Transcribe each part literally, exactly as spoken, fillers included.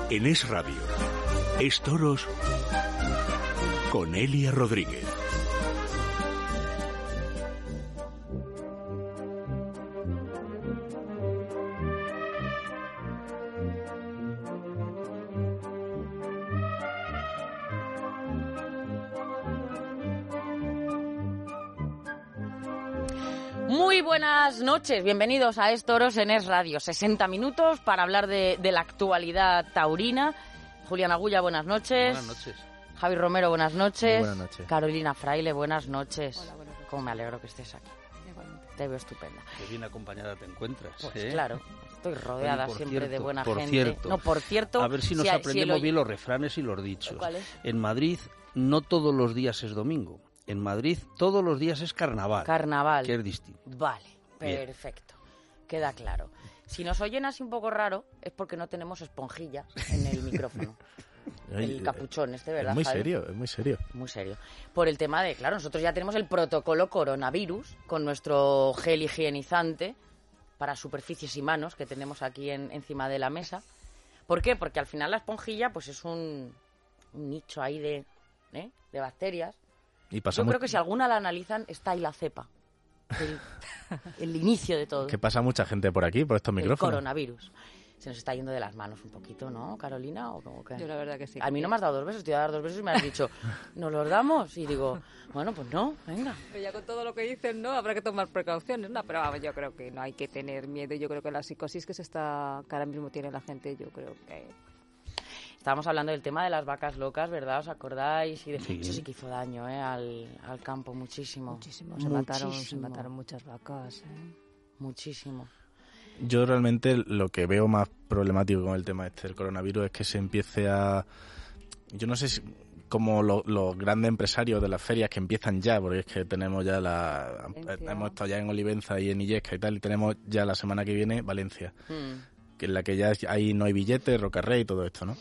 En Es Radio, Es Toros con Elia Rodríguez. Muy buenas noches, bienvenidos a Es Toros en Es Radio. sesenta minutos para hablar de, de la actualidad taurina. Julián Agulla, buenas noches. Buenas noches. Javi Romero, buenas noches. Muy buenas noches. Carolina Fraile, buenas noches. Hola, buenas noches. Cómo me alegro que estés aquí. Igualmente. Te veo estupenda. Qué bien acompañada te encuentras. Pues ¿eh? claro, estoy rodeada Bueno, por siempre cierto, de buena por gente. cierto, no, por cierto. A ver si nos si, aprendemos si bien los refranes y los dichos. ¿Cuál es? En Madrid no todos los días es domingo. En Madrid todos los días es carnaval. Carnaval. Que es distinto. Vale, Bien. perfecto. Queda claro. Si nos oyen así un poco raro, es porque no tenemos esponjilla en el micrófono. El capuchón este, ¿verdad, Es muy Javi? serio, es muy serio. Muy serio. Por el tema de, claro, nosotros ya tenemos el protocolo coronavirus con nuestro gel higienizante para superficies y manos que tenemos aquí en, encima de la mesa. ¿Por qué? Porque al final la esponjilla pues es un, un nicho ahí de, ¿eh? de bacterias. Y Yo pasamos, creo que si alguna la analizan, está ahí la cepa. El, el inicio de todo. que pasa mucha gente por aquí, por estos El micrófonos. coronavirus. Se nos está yendo de las manos un poquito, ¿no, Carolina? ¿O cómo que? Yo la verdad que sí. A mí no me has dado dos besos, te iba a dar dos besos y me has dicho, ¿nos los damos? Y digo, bueno, pues no, venga. Pero ya con todo lo que dicen, ¿no? Habrá que tomar precauciones, ¿no? Pero vamos, yo creo que no hay que tener miedo. Yo creo que la psicosis que se está, que ahora mismo tiene la gente, yo creo que... Estábamos hablando del tema de las vacas locas, ¿verdad? ¿Os acordáis? Y de... Sí. Eso sí que hizo daño, ¿eh? Al, al campo, muchísimo. Muchísimo. Se mataron, se mataron muchas vacas, ¿eh? Muchísimo. Yo realmente lo que veo más problemático con el tema este del coronavirus es que se empiece a... Yo no sé si como lo, los grandes empresarios de las ferias que empiezan ya, porque es que tenemos ya la... Valencia. Hemos estado ya en Olivenza y en Illesca y tal, y tenemos ya la semana que viene Valencia, Mm. que en la que ya ahí no hay billetes, Rocarrey y todo esto, ¿no?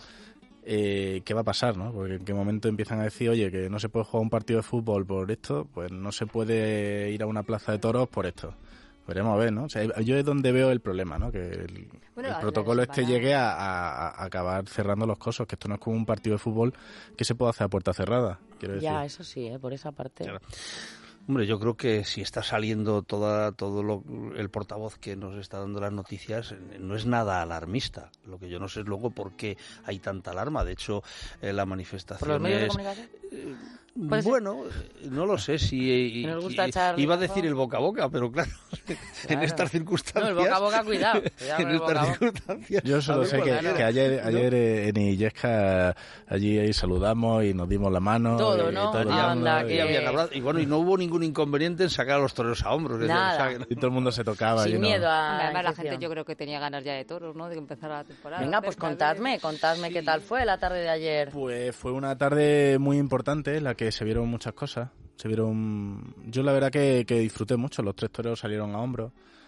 Eh, ¿Qué va a pasar, no? Porque en qué momento empiezan a decir, oye, que no se puede jugar un partido de fútbol por esto, pues no se puede ir a una plaza de toros por esto. Veremos a ver, ¿no? O sea, yo es donde veo el problema, ¿no? Que el, Bueno, el la- protocolo la este semana- llegue a, a- a acabar cerrando los cosos, que esto no es como un partido de fútbol que se puede hacer a puerta cerrada, quiero decir. Ya, eso sí, ¿eh? Por esa parte. Claro. Hombre, yo creo que si está saliendo toda todo lo, el portavoz que nos está dando las noticias, eh, no es nada alarmista. Lo que yo no sé es luego por qué hay tanta alarma. De hecho, eh, la manifestación ¿Por los medios de es... comunicación? Eh, ¿Puede ser? bueno, eh, no lo sé si Que nos gusta echar iba a razón. decir el boca a boca, pero claro, en Claro. estas circunstancias, No, el boca a boca, cuidado, cuidado en con el boca a estas boca. circunstancias, Yo solo a ver sé que, cualquiera, que ayer, ¿no? ayer eh, en Illesca allí ahí saludamos y nos dimos la mano. Todo, y ¿no? todo el Anda, mundo, que- Y habían hablado- y bueno, y no hubo ningún inconveniente en sacar a los toreros a hombros. es decir, Nada. o sea, que- y todo el mundo se tocaba. allí, Sin ¿no? miedo a Además, la infección. gente yo creo que tenía ganas ya de toros, ¿no? De que empezara la temporada. Venga, pues Cerca de- contadme, contadme qué tal fue la tarde de ayer. Pues fue una tarde muy importante en la que se vieron muchas cosas. Se vieron. Yo la verdad que, que disfruté mucho. Los tres toreros salieron a hombros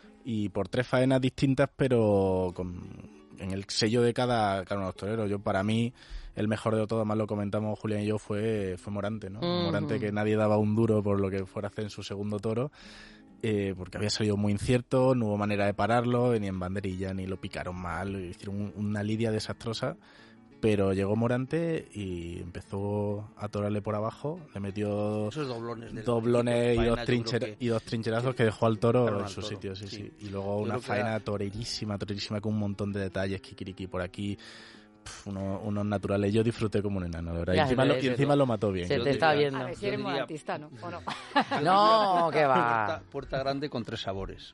y por tres faenas distintas, pero con en el sello de cada, cada uno de los toreros. Yo para mí el mejor de todos, más lo comentamos Julián y yo, fue fue Morante, ¿no? Mm. Morante, que nadie daba un duro por lo que fuera a hacer en su segundo toro. Eh, porque había salido muy incierto, no hubo manera de pararlo, ni en banderilla, ni lo picaron mal, hicieron un- una lidia desastrosa, pero llegó Morante y empezó a torarle por abajo, le metió Esos doblones. del- doblones y faena, dos, yo trincher- creo que- y dos trincherazos que dejó al toro Dejaron en al su toro, sitio, sí, sí, sí. y luego Yo una creo que faena era- torerísima, torerísima, con un montón de detalles, kikiriki por aquí, pf, unos, unos naturales. Yo disfruté como un enano, la verdad, y Ya, encima, se lo, ve, y se encima ve. lo mató bien. Se Yo te está diría- viendo. A ver si Yo eres diría- morantista, ¿no? ¿O no? No, que va. Puerta, puerta grande con tres sabores.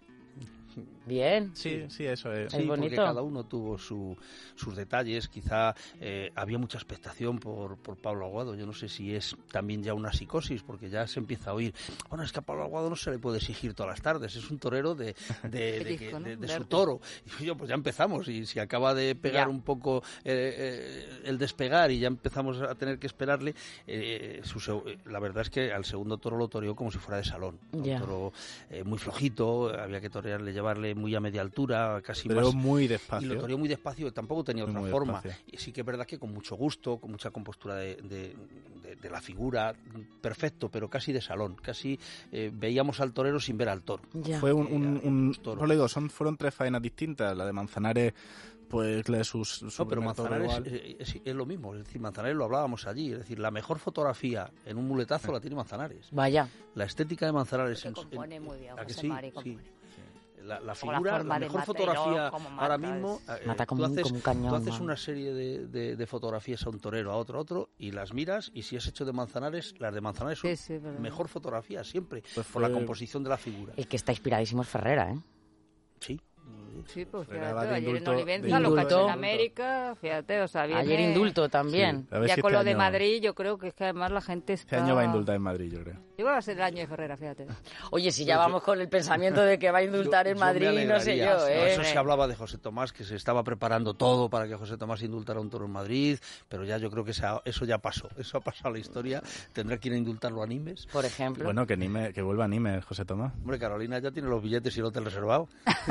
Bien. Sí, sí, eso es. Es Sí, porque bonito. cada uno tuvo su, sus detalles. Quizá eh, había mucha expectación por, por Pablo Aguado. Yo no sé si es también ya una psicosis, porque ya se empieza a oír, bueno, es que a Pablo Aguado no se le puede exigir todas las tardes, es un torero de, de, de, Pellizco, que- ¿no? de- de De su arte. toro. Y yo, pues ya empezamos, y si acaba de pegar Ya. un poco eh, eh, el despegar y ya empezamos a tener que esperarle, eh, su seg- eh, la verdad es que al segundo toro lo toreó como si fuera de salón. Un Ya. toro eh, muy flojito, había que torearle, llevarle muy a media altura, casi Pero más. muy Y despacio. lo toreó muy despacio, tampoco tenía Muy, otra muy forma. despacio. Y sí que es verdad que con mucho gusto, con mucha compostura de, de- de de, de la figura, perfecto, pero casi de salón. Casi eh, veíamos al torero sin ver al toro. Ya. Fue un... un, un toros. pues le digo, son, fueron tres faenas distintas. La de Manzanares, pues le sus... su No, pero primer toro Manzanares igual. es, es, es lo mismo. Es decir, Manzanares lo hablábamos allí. Es decir, la mejor fotografía en un muletazo la tiene Manzanares. Vaya. La estética de Manzanares... Que en, compone en, muy bien, ¿a que José sí? Mari, Sí. compone. La, la la figura, forma la de mejor mata, fotografía como mata, ahora mismo, eh, Mata como tú un- haces, como un cañón, tú haces man. una serie de, de, de fotografías a un torero, a otro, a otro, y las miras, y si es hecho de Manzanares, las de Manzanares son Sí, sí, verdad. mejor fotografía siempre, Pues por la fue- composición de la figura. El que está inspiradísimo es Ferrera, ¿eh? Sí. Sí, pues Ferrera fíjate, va de ayer en indulto- Olivenza, de lo que ha hecho en indulto. América, fíjate, o sea, viene... Ayer indulto también. Sí. A ver Ya si con este lo de año- Madrid, yo creo que es que además la gente está... Este año va a indultar en Madrid, yo creo. Yo creo que va a ser el año de Ferrera, fíjate. Oye, si ya vamos con el pensamiento de que va a indultar en Yo- yo me Madrid, no sé alegraría. yo, No, ¿eh? eso se hablaba de José Tomás, que se estaba preparando todo para que José Tomás indultara un toro en Madrid, pero ya yo creo que esa- eso ya pasó, eso ha pasado a la historia. Tendrá que ir a indultarlo a Nimes. Por ejemplo. Bueno, que, Nime, que vuelva a Nimes, José Tomás. Hombre, Carolina ya tiene los billetes y el hotel reservado.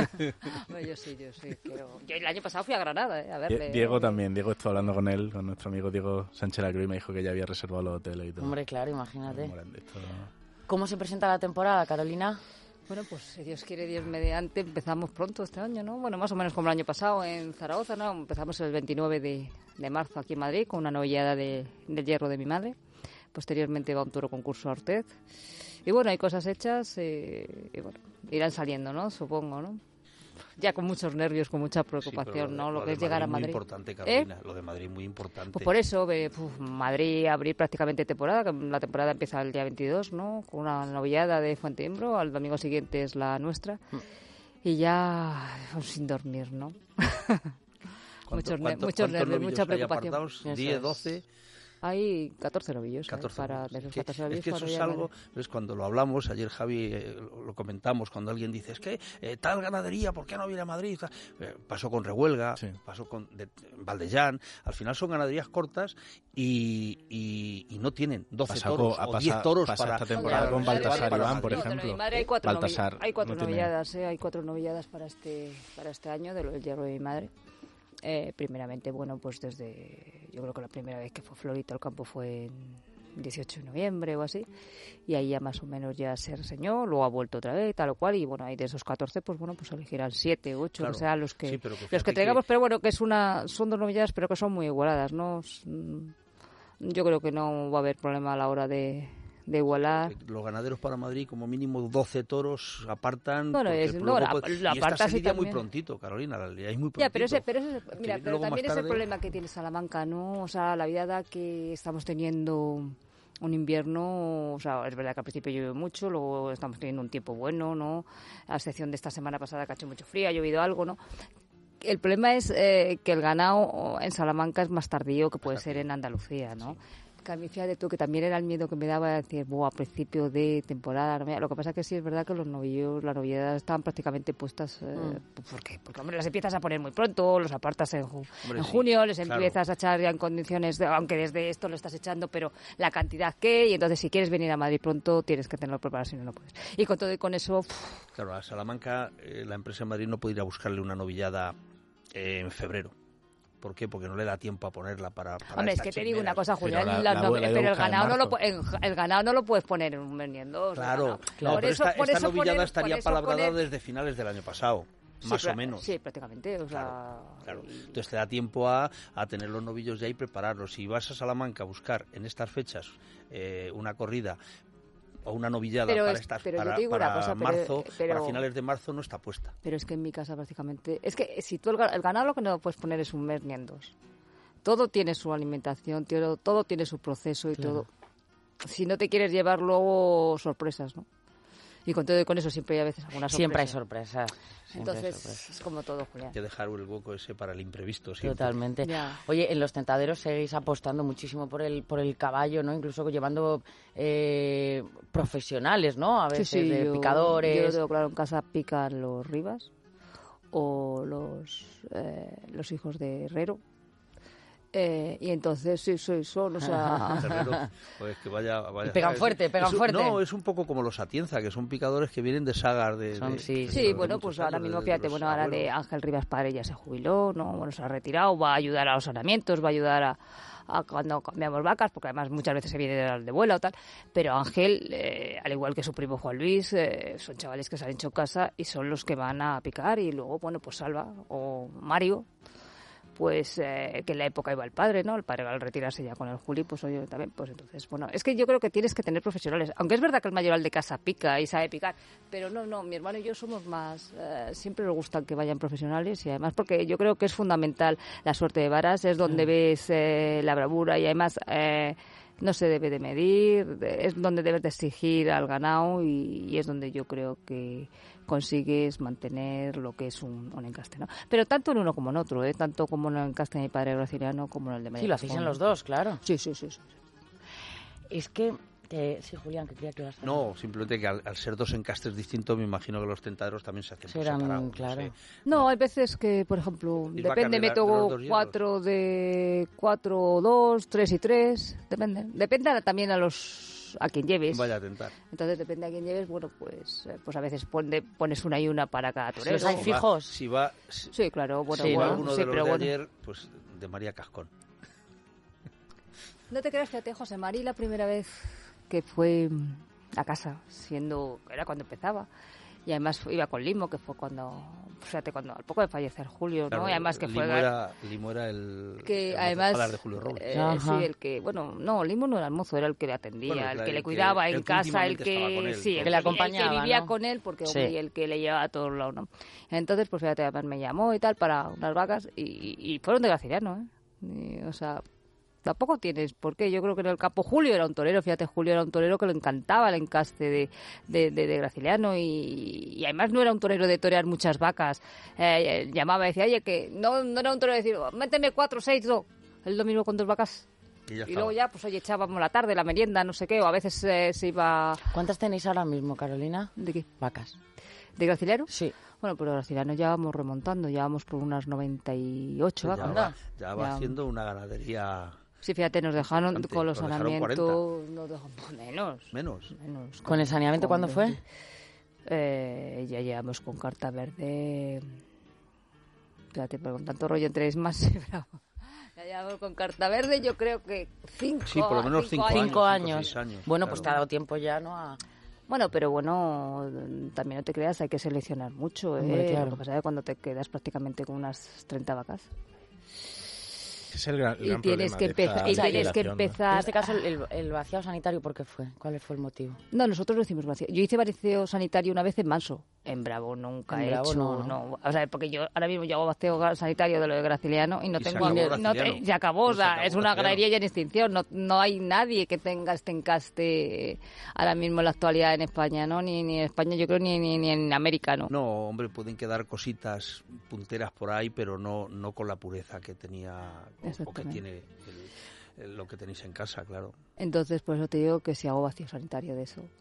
Bueno, yo sí, yo sí. Pero... Yo el año pasado fui a Granada, ¿eh? A verle. Die- Diego también, Diego estuvo hablando con él, con nuestro amigo Diego Sánchez Lacruz, y me dijo que ya había reservado los hoteles y todo. Hombre, claro, imagínate. Muy grande, esto- ¿Cómo se presenta la temporada, Carolina? Bueno, pues si Dios quiere, Dios mediante, empezamos pronto este año, ¿no? Bueno, más o menos como el año pasado en Zaragoza, ¿no? Empezamos el veintinueve de, de marzo aquí en Madrid con una novillada de, del hierro de mi madre. Posteriormente va un toro concurso a Ortez. Y bueno, hay cosas hechas eh, y bueno, irán saliendo, ¿no? Supongo, ¿no? Ya con muchos nervios, con mucha preocupación, Sí, pero ¿no? Lo, de que es llegar a Muy Madrid. importante, ¿Eh? Carolina, lo de Madrid muy importante. Pues por eso, eh, puf, Madrid abrir prácticamente temporada, que la temporada empieza el día veintidós, ¿no? Con una novillada de Fuenteimbro, al domingo siguiente es la nuestra. Y ya pues, sin dormir, ¿no? ¿Cuánto- muchos ne- cuánto- muchos cuántos nervios, novillos mucha hay preocupación. apartados? Eso diez, es. doce... Hay catorce novillos, ¿eh? catorce para novillos. de esos Es que- catorce novillos es que eso para es ya algo, Madrid. es cuando lo hablamos, ayer Javi eh, lo, lo comentamos, cuando alguien dice, es que eh, tal ganadería, ¿por qué no viene a Madrid? Eh, pasó con Rehuelga, Sí. pasó con de, Valdellán, al final son ganaderías cortas y, y, y no tienen doce Pasado- toros ha o pasado- diez toros pasa para... esta temporada para- con para- Baltasar para Iván, Madrid. por Bueno, ejemplo. en mi madre hay cuatro, Baltasar novi- hay cuatro no tiene- novilladas, ¿eh? Hay cuatro novilladas para este, para este año de lo del hierro de mi madre. Eh, primeramente, bueno, pues desde, yo creo que la primera vez que fue Florito al campo fue en dieciocho de noviembre o así, y ahí ya más o menos ya se reseñó, luego ha vuelto otra vez, tal o cual, y bueno, ahí de esos catorce, pues bueno, pues elegirán siete, ocho, Claro, que sean los que, sí, pero que los fíjate que que- traigamos, pero bueno, que es una, son dos novilladas, pero que son muy igualadas, ¿no? Es, mm, Yo creo que no va a haber problema a la hora de, de igualar. Los ganaderos para Madrid, como mínimo doce toros apartan. Bueno, porque es- luego no, la- puede- la y esta apartas se y lidia muy también- prontito, Carolina, la lidiáis muy prontito. Ya, pero ese, pero ese, Que mira, viene pero luego también más es el tarde. problema que tiene Salamanca, ¿no? O sea, la vida da que estamos teniendo un invierno, o sea, es verdad que al principio llueve mucho, luego estamos teniendo un tiempo bueno, ¿no? A excepción de esta semana pasada que ha hecho mucho frío, ha llovido algo, ¿no? El problema es eh, que el ganado en Salamanca es más tardío que puede ser en Andalucía, ¿no? Que a mí, fíjate tú, que también era el miedo que me daba de decir, buah, a principio de temporada. no me- Lo que pasa que sí es verdad que los novillos, las novilladas estaban prácticamente puestas. Eh, ¿Por qué? Porque, hombre, las empiezas a poner muy pronto, los apartas en, ju- Hombre, en sí, junio, les claro. empiezas a echar ya en condiciones, de- aunque desde esto lo estás echando, pero la cantidad que, y entonces si quieres venir a Madrid pronto, tienes que tenerlo preparado, si no, no puedes. Y con todo y con eso, pff, Claro, a Salamanca, eh, la empresa en Madrid no puede ir a buscarle una novillada eh, en febrero. ¿Por qué? Porque no le da tiempo a ponerla para. para hombre, es estas que te digo una chimeras. cosa, Julián, la- la- la no- abuela iba a pero el buscar en ganado, no lo, marzo. pu- en- el ganado no lo puedes poner en un mes ni en dos. el Claro, ganado. claro, Por pero eso- esta, por esta eso novillada poner- estaría por eso palabrada poner- desde finales del año pasado, Sí, más pra- o menos. Sí, prácticamente. O sea, Claro, claro. Entonces te da tiempo a, a tener los novillos ya y prepararlos. Si vas a Salamanca a buscar en estas fechas eh, una corrida o una novillada Pero para, es- estas, pero yo para, te digo una para cosa, pero- marzo, pero- para finales de marzo no está puesta. Pero es que en mi casa prácticamente... Es que si tú el, ga- el ganado lo que no puedes poner es un mes ni en dos. Todo tiene su alimentación, todo, todo tiene su proceso y todo. Si no te quieres llevar luego sorpresas, ¿no? Y con todo y con eso siempre hay a veces alguna sorpresa. Siempre hay sorpresas. siempre hay Entonces, sorpresas. es como todo, Julián. Hay que dejar el hueco ese para el imprevisto. Siempre. Totalmente. Ya. Oye, en los tentaderos seguís apostando muchísimo por el por el caballo, ¿no? Incluso llevando eh, profesionales, ¿no? A veces de yo, picadores. Yo lo tengo claro, en casa pican los Rivas o los, eh, los hijos de Herrero. Eh, y entonces sí, sí, son, o sea... Terreros, pues que vaya, vaya Y pegan es- fuerte, pegan es un- fuerte. No, es un poco como los Atienza, que son picadores que vienen de sagas de... Son- de- sí, de- Sí, de bueno, muchos pues ahora años, mismo, de- fíjate, de los bueno, ahora de abuelos. Ángel Rivas Padre ya se jubiló, ¿no? Bueno, se ha retirado, va a ayudar a los saneamientos, va a ayudar a, a cuando cambiamos vacas, porque además muchas veces se viene de, de vuela o tal, pero Ángel, eh, al igual que su primo Juan Luis, eh, son chavales que se han hecho casa y son los que van a picar, y luego, bueno, pues Salva o Mario, pues eh, que en la época iba el padre, ¿no? El padre al retirarse ya con el Juli, pues oye, también, pues entonces, bueno, es que yo creo que tienes que tener profesionales, aunque es verdad que el mayoral de casa pica y sabe picar, pero no, no, mi hermano y yo somos más, eh, siempre nos gusta que vayan profesionales, y además porque yo creo que es fundamental la suerte de varas, es donde ves eh, la bravura, y además eh, no se debe de medir, de- es donde debes de exigir al ganado, y, y es donde yo creo que consigues mantener lo que es un, un encaste, ¿no? Pero tanto en uno como en otro, ¿eh? Tanto como en el encaste de mi padre Graciliano como en el de María Sí, lo hacéis en Cascón. los dos, claro. Sí, sí, sí, sí. Es que... que- sí, Julián, que quería que ibas a- No, simplemente que al, al ser dos encastes distintos, me imagino que los tentaderos también se hacen por Serán, separado, no claro. sé. No, hay veces que, por ejemplo, Ir depende, vacas de me la- de toco los dos hierros. cuatro de cuatro o dos, tres y tres, depende. Depende también a los a quien lleves. Vaya a tentar. Entonces depende a quien lleves, bueno, pues eh, pues a veces pone- pones una y una para cada torero. los hay Si va- fijos. Si va, si, Sí, claro, bueno, Sí, si va bueno, alguno sí, de los pero de bueno. ayer, pues de María Cascón. No te creas, fíjate, José Mari, la primera vez que fue mm, a casa, siendo, era cuando empezaba, y además iba con Limo, que fue cuando, fíjate, cuando al poco de fallecer Julio, ¿no? Claro, Y además que Limo fue... Era, Limo era el... que el además mozo de Julio Robles. eh, Ajá. sí, el que, bueno, no, Limo no era el mozo, era el que le atendía, Bueno, el el que le que- cuidaba el en que casa, el últimamente estaba con que él, sí, el que le el acompañaba, que vivía ¿no? con él, porque Sí. hombre, y el que le llevaba a todos lados, ¿no? Entonces, pues fíjate, además me llamó y tal para unas vacas, y, y fueron de Graciliano, ¿eh? Y, o sea, tampoco tienes por qué. Yo creo que en el campo Julio era un torero, fíjate, Julio era un torero que le encantaba el encaste de, de, de, de Graciliano, y, y además no era un torero de torear muchas vacas. Eh, eh, llamaba y decía, oye, que no, no era un torero de decir, méteme cuatro, seis, dos, el domingo con dos vacas. Y ya Y luego ya, pues oye, echábamos la tarde, la merienda, no sé qué, o a veces eh, se iba... ¿Cuántas tenéis ahora mismo, Carolina? ¿De qué? Vacas. ¿De Graciliano? Sí. Bueno, pero Graciliano ya vamos remontando, ya vamos por unas noventa y ocho Pues ya vacas. va, ya va Ya. haciendo una ganadería Sí, fíjate, nos dejaron Bastante, con los nos dejaron saneamientos, nos dejaron menos. menos. menos ¿Con el saneamiento cuándo fue? veinte. Eh, ya llevamos con carta verde. Fíjate, pero con tanto rollo entre más. Bravo. Ya llevamos con carta verde, yo creo que cinco, Sí, por lo menos cinco años. Cinco años, años. cinco, seis años, Bueno, claro. pues te ha dado tiempo ya, ¿no? A... Bueno, pero bueno, también no te creas, hay que seleccionar mucho, ¿eh? Hombre, claro. Lo que pasa es que cuando te quedas prácticamente con unas treinta vacas. Es el gran, el Y gran tienes problema que, de esta empezar, y tienes que legislación, ¿no? empezar... En este caso, el, el vaciado sanitario, ¿por qué fue? ¿Cuál fue el motivo? No, nosotros lo hicimos vacío. Yo hice vacío sanitario una vez en Manso. En Bravo nunca En he Bravo hecho. no, ¿no? O sea, porque yo ahora mismo yo hago vacío sanitario de lo de Graciliano y no Y se tengo... acabó no te- Graciliano. se acabó, o Se sea, acabó es una Graciliano. ganadería ya en extinción. No, no hay nadie que tenga este encaste ahora mismo en la actualidad en España, ¿no? Ni, ni en España, yo creo, ni, ni, ni en América, ¿no? No, hombre, pueden quedar cositas punteras por ahí, pero no no con la pureza que tenía o que Exactamente. tiene el- el- lo que tenéis en casa, claro. Entonces, por eso te digo que si hago vacío sanitario de eso...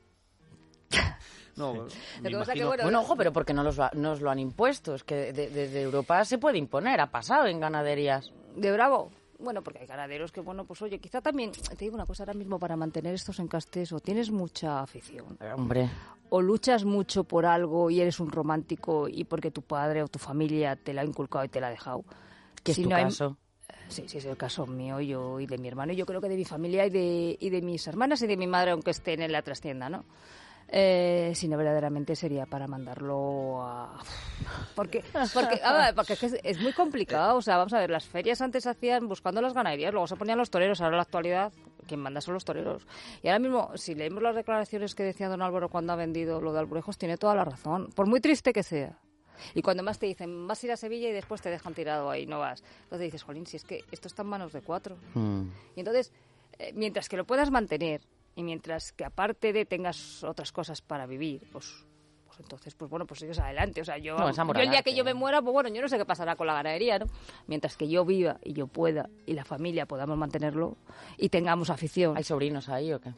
No, Lo me que pasa que, imagino- bueno, Bueno, ojo, pero porque no los, va- nos lo han impuesto. Es que de- desde Europa se puede imponer, ha pasado en ganaderías. ¿De Bravo? Bueno, porque hay ganaderos que, bueno, pues oye, quizá también, te digo una cosa, ahora mismo para mantener estos encastes o tienes mucha afición, Hombre, o luchas mucho por algo y eres un romántico y porque tu padre o tu familia te la ha inculcado y te la ha dejado. que es Si tu no hay- caso. Sí, sí, es el caso mío yo y de mi hermano, y yo creo que de mi familia y de, y de mis hermanas y de mi madre, aunque estén en la trastienda, ¿no? Eh, si no, verdaderamente sería para mandarlo a... Porque, porque, a ver, porque es, que es- es muy complicado, o sea, vamos a ver, las ferias antes se hacían buscando las ganaderías, luego se ponían los toreros, ahora en la actualidad quien manda son los toreros. Y ahora mismo, si leemos las declaraciones que decía don Álvaro cuando ha vendido lo de Alburejos, tiene toda la razón, por muy triste que sea. Y cuando más te dicen, vas a ir a Sevilla y después te dejan tirado ahí, no vas. Entonces dices, jolín, si es que esto está en manos de cuatro. Mm. Y entonces, eh, mientras que lo puedas mantener y mientras que aparte de tengas otras cosas para vivir, pues, pues entonces, pues bueno, pues sigues adelante. O sea, yo, No, es amor yo al el día que arte. yo me muera, pues bueno, yo no sé qué pasará con la ganadería, ¿no? Mientras que yo viva y yo pueda y la familia podamos mantenerlo y tengamos afición. ¿Hay sobrinos ahí o qué?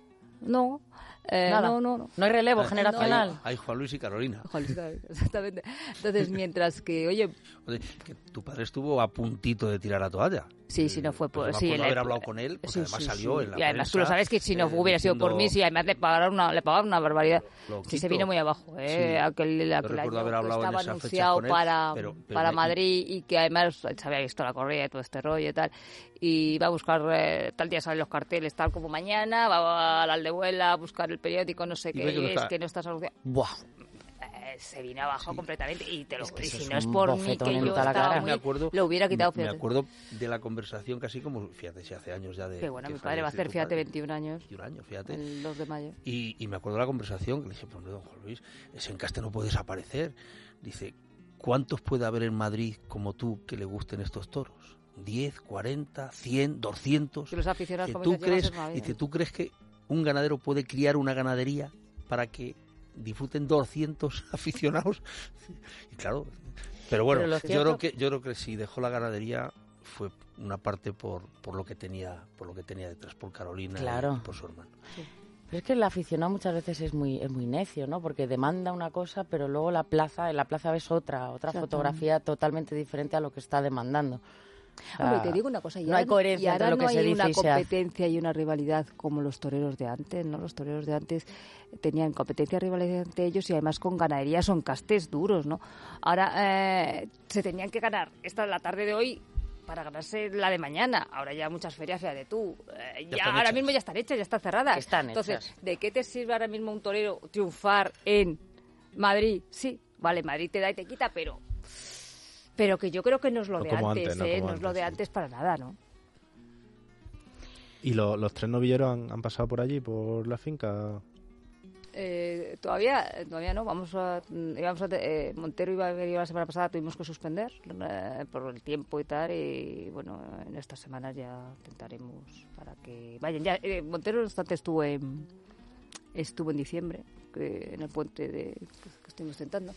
No. Eh, Nada. No, no, no. No hay relevo Hay- generacional. Hay, hay Juan Luis y Carolina. Juan Luis, exactamente. Entonces, mientras que, oye, Oye, que tu padre estuvo a puntito de tirar la toalla. sí, si no fue por... Pues me sí, acuerdo en haber la- hablado con él, porque sí, además sí, salió sí. en la Y además prensa, tú lo sabes que si no eh, hubiera sido por diciendo, mí, sí, además le pagaron una, le pagaban una barbaridad. Loquito. Sí, se vino muy abajo, ¿eh? Sí. Aquel, Yo aquel recuerdo año haber que hablado en estaba esas fechas anunciado con él, para, pero- pero para me- Madrid y que además se había visto la correa y todo este rollo y tal. Y iba a buscar, eh, tal día salen los carteles, tal como mañana, va a la Aldehuela a buscar el periódico, no sé Y qué, ve que no y es está. que no estás anunciado. Buah. Eh, se vino abajo completamente y te lo Es que y eso si es no es un por mí bofetón que en yo toda la estaba cara. muy, me acuerdo, lo hubiera quitado, me fíjate. acuerdo de la conversación casi como, fíjate, si hace años ya de... Que bueno, que mi padre va a falleció hacer, tu fíjate, padre. veintiún años, veintiún años, fíjate. el dos de mayo. Y, y me acuerdo de la conversación que le dije, pero don Juan Luis, ese encaste no puede desaparecer. Dice, ¿cuántos puede haber en Madrid como tú que le gusten estos toros? ¿diez, cuarenta, cien, doscientos? Que los aficionados Dice, como ¿tú se llevan crees, es Madrid, dice, ¿eh? ¿tú crees que un ganadero puede criar una ganadería para que disfruten doscientos aficionados? Y claro, pero bueno, Pero lo yo cierto- creo que yo creo que si dejó la ganadería fue una parte por, por lo que tenía por lo que tenía detrás, por Carolina Claro. y por su hermano. Pero es que el aficionado muchas veces es muy es muy necio, ¿no? Porque demanda una cosa, pero luego la plaza, en la plaza ves otra, otra Exacto. fotografía totalmente diferente a lo que está demandando. O sea, Hombre, te digo una cosa, y no ahora, hay coherencia y ahora entre lo no que se hay dice una y se hace. competencia y una rivalidad como los toreros de antes, ¿no? Los toreros de antes tenían competencia y rivalidad entre ellos y además con ganaderías o encastes duros, ¿no? Ahora eh, se tenían que ganar esta la tarde de hoy para ganarse la de mañana. Ahora ya muchas ferias, fíjate tú, eh, ya, están ahora hechas. mismo ya están hechas, ya están cerradas. Están Entonces, hechas. ¿de qué te sirve ahora mismo un torero triunfar en Madrid? Sí, vale, Madrid te da y te quita, pero... Pero que yo creo que no es lo No de como antes, antes, no ¿eh? como No es lo antes, de sí. antes para nada, ¿no? ¿Y lo- los tres novilleros han, han pasado por allí, por la finca? Eh, todavía todavía no, vamos a, íbamos a eh, Montero iba a venir la semana pasada, tuvimos que suspender eh, por el tiempo y tal, y bueno, en estas semanas ya intentaremos para que vayan. Ya, eh, Montero no obstante estuvo en, estuvo en diciembre, que, en el puente de, que estuvimos tentando.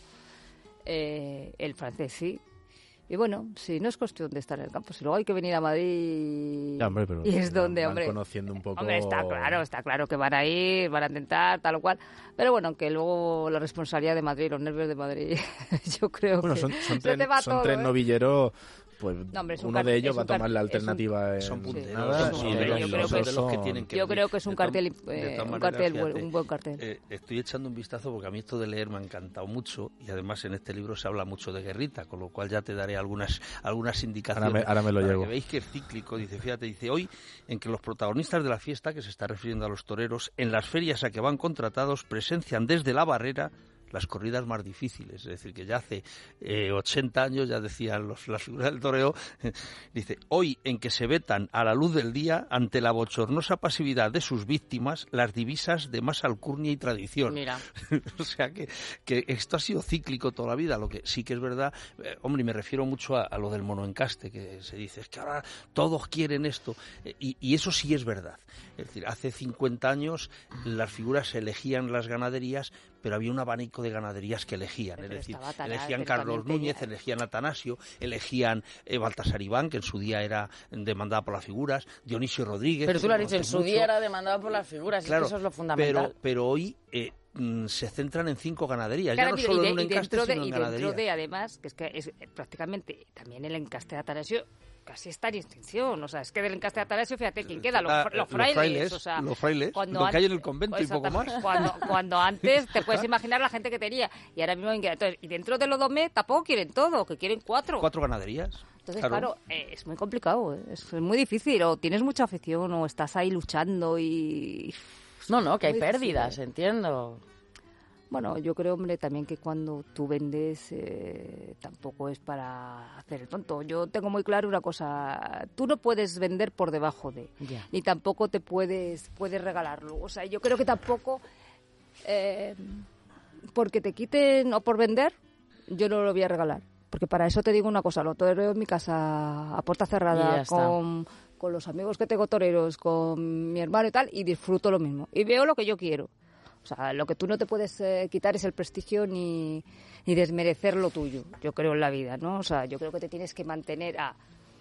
Eh, el francés sí. Y bueno, sí, no es cuestión de estar en el campo, si luego hay que venir a Madrid Ya, hombre, pero y es van- donde, van hombre, conociendo un poco... hombre, está claro, está claro que van a ir, van a intentar, tal o cual, pero bueno, que luego la responsabilidad de Madrid, los nervios de Madrid, yo creo Bueno, que son, son se tres, te va son todo, tres ¿eh? novilleros, pues No, hombre, es un uno car- de ellos es va a un car- tomar la es un- alternativa Son en punteros, nada, son y hombre, los yo creo otros que de los que son- tienen que Yo venir. creo que es un De todas- cartel, de eh, todas un maneras, cartel, buen- fíjate, un buen cartel. eh, estoy echando un vistazo porque a mí esto de leer me ha encantado mucho y además en este libro se habla mucho de guerrita, con lo cual ya te daré algunas algunas indicaciones. Ahora me- ahora me lo para llevo. que veis que es cíclico. Dice, fíjate, dice, hoy en que los protagonistas de la fiesta, que se está refiriendo a los toreros, en las ferias a que van contratados, presencian desde la barrera las corridas más difíciles, es decir, que ya hace eh, ochenta años, ya decían los, las figuras del toreo, dice, hoy en que se vetan a la luz del día, ante la bochornosa pasividad de sus víctimas, las divisas de más alcurnia y tradición. Mira, O sea que, que esto ha sido cíclico toda la vida, lo que sí que es verdad, eh, hombre, y me refiero mucho a, a lo del monoencaste, que se dice, es que ahora todos quieren esto, eh, y, y eso sí es verdad. Es decir, hace cincuenta años las figuras se elegían las ganaderías, pero había un abanico de ganaderías que elegían, Pero es decir, estaba Atanasio, elegían pero Carlos también Núñez, tenía- elegían Atanasio, elegían eh, Baltasar Iván, que en su día era demandada por las figuras, Dionisio Rodríguez. pero tú que lo has dicho, en conoces su mucho. día era demandado por las figuras, es que eso es lo fundamental. Pero, pero hoy eh, mm, se centran en cinco ganaderías, Claro, ya no y- solo y, de- en un y encaste, dentro de, sino en y dentro ganaderías. de, además, que es que es eh, prácticamente también el encaste de Atanasio casi está en extinción, o sea, es que del encaste de Atanasio, fíjate quién queda, los, Ah, los eh, los frailes, frailes, o sea, los frailes, cuando lo que hay en an- el convento y poco más. Cuando, cuando antes te puedes imaginar la gente que tenía y ahora mismo entonces, y dentro de los domé tampoco quieren todo, que quieren cuatro. Cuatro ganaderías. Entonces, claro, eh, es muy complicado, eh, es muy difícil, o tienes mucha afición o estás ahí luchando y... No, no, que hay Muy difícil, pérdidas, ¿eh? entiendo. Bueno, yo creo, hombre, también que cuando tú vendes eh, tampoco es para hacer el tonto. Yo tengo muy claro una cosa, tú no puedes vender por debajo de, Ya. ni tampoco te puedes, puedes regalarlo. O sea, yo creo que tampoco, eh, porque te quiten o por vender, yo no lo voy a regalar. Porque para eso te digo una cosa, lo toreo en mi casa a puerta Y ya cerrada, está. con, con los amigos que tengo toreros, con mi hermano y tal, y disfruto lo mismo. Y veo lo que yo quiero. O sea, lo que tú no te puedes eh, quitar es el prestigio ni, ni desmerecer lo tuyo, yo creo, en la vida, ¿no? O sea, yo creo que te tienes que mantener a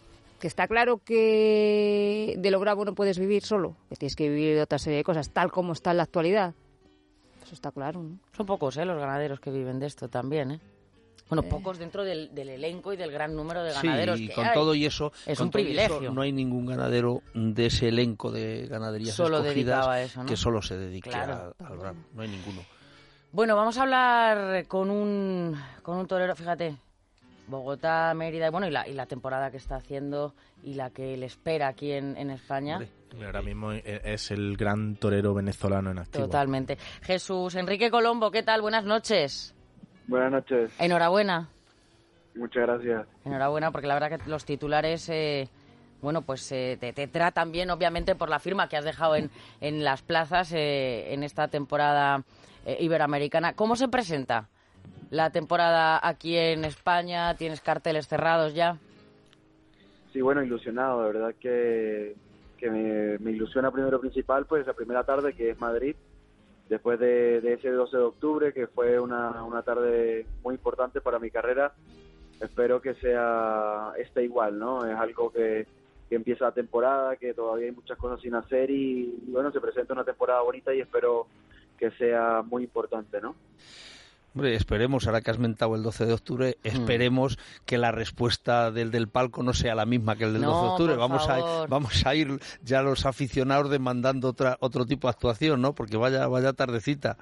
que está claro que de lo bravo no puedes vivir solo, que tienes que vivir de otra serie de cosas, tal como está en la actualidad. Eso está claro, ¿no? Son pocos, ¿eh?, los ganaderos que viven de esto también, ¿eh? Bueno, eh. pocos dentro del, del elenco y del gran número de ganaderos sí, y que con hay. todo y eso, es con un todo privilegio. Y eso, no hay ningún ganadero de ese elenco de ganaderías solo escogidas a eso, ¿no? que solo se dedique claro. al bravo. No hay ninguno. Bueno, vamos a hablar con un con un torero, fíjate, Bogotá, Mérida, bueno, y la, y la temporada que está haciendo y la que le espera aquí en, en España. Hombre, ahora mismo es el gran torero venezolano en activo. Totalmente. Jesús Enrique Colombo, ¿qué tal? Buenas noches. Buenas noches. Enhorabuena. Muchas gracias. Enhorabuena, porque la verdad que los titulares, eh, bueno, pues eh, te, te tratan bien, obviamente, por la firma que has dejado en, en las plazas eh, en esta temporada eh, iberoamericana. ¿Cómo se presenta la temporada aquí en España? ¿Tienes carteles cerrados ya? Sí, bueno, ilusionado, de verdad que, que me, me ilusiona primero principal, pues la primera tarde, que es Madrid, después de, de ese doce de octubre, que fue una, una tarde muy importante para mi carrera. Espero que sea esté igual, ¿no? Es algo que, que empieza la temporada, que todavía hay muchas cosas sin hacer y, y bueno, se presenta una temporada bonita y espero que sea muy importante, ¿no? Hombre, esperemos, ahora que has mentado el doce de octubre, esperemos mm. que la respuesta del del palco no sea la misma que el del no, doce de octubre. Vamos favor. a, vamos a ir ya los aficionados demandando otra, otro tipo de actuación, ¿no? Porque vaya, vaya tardecita.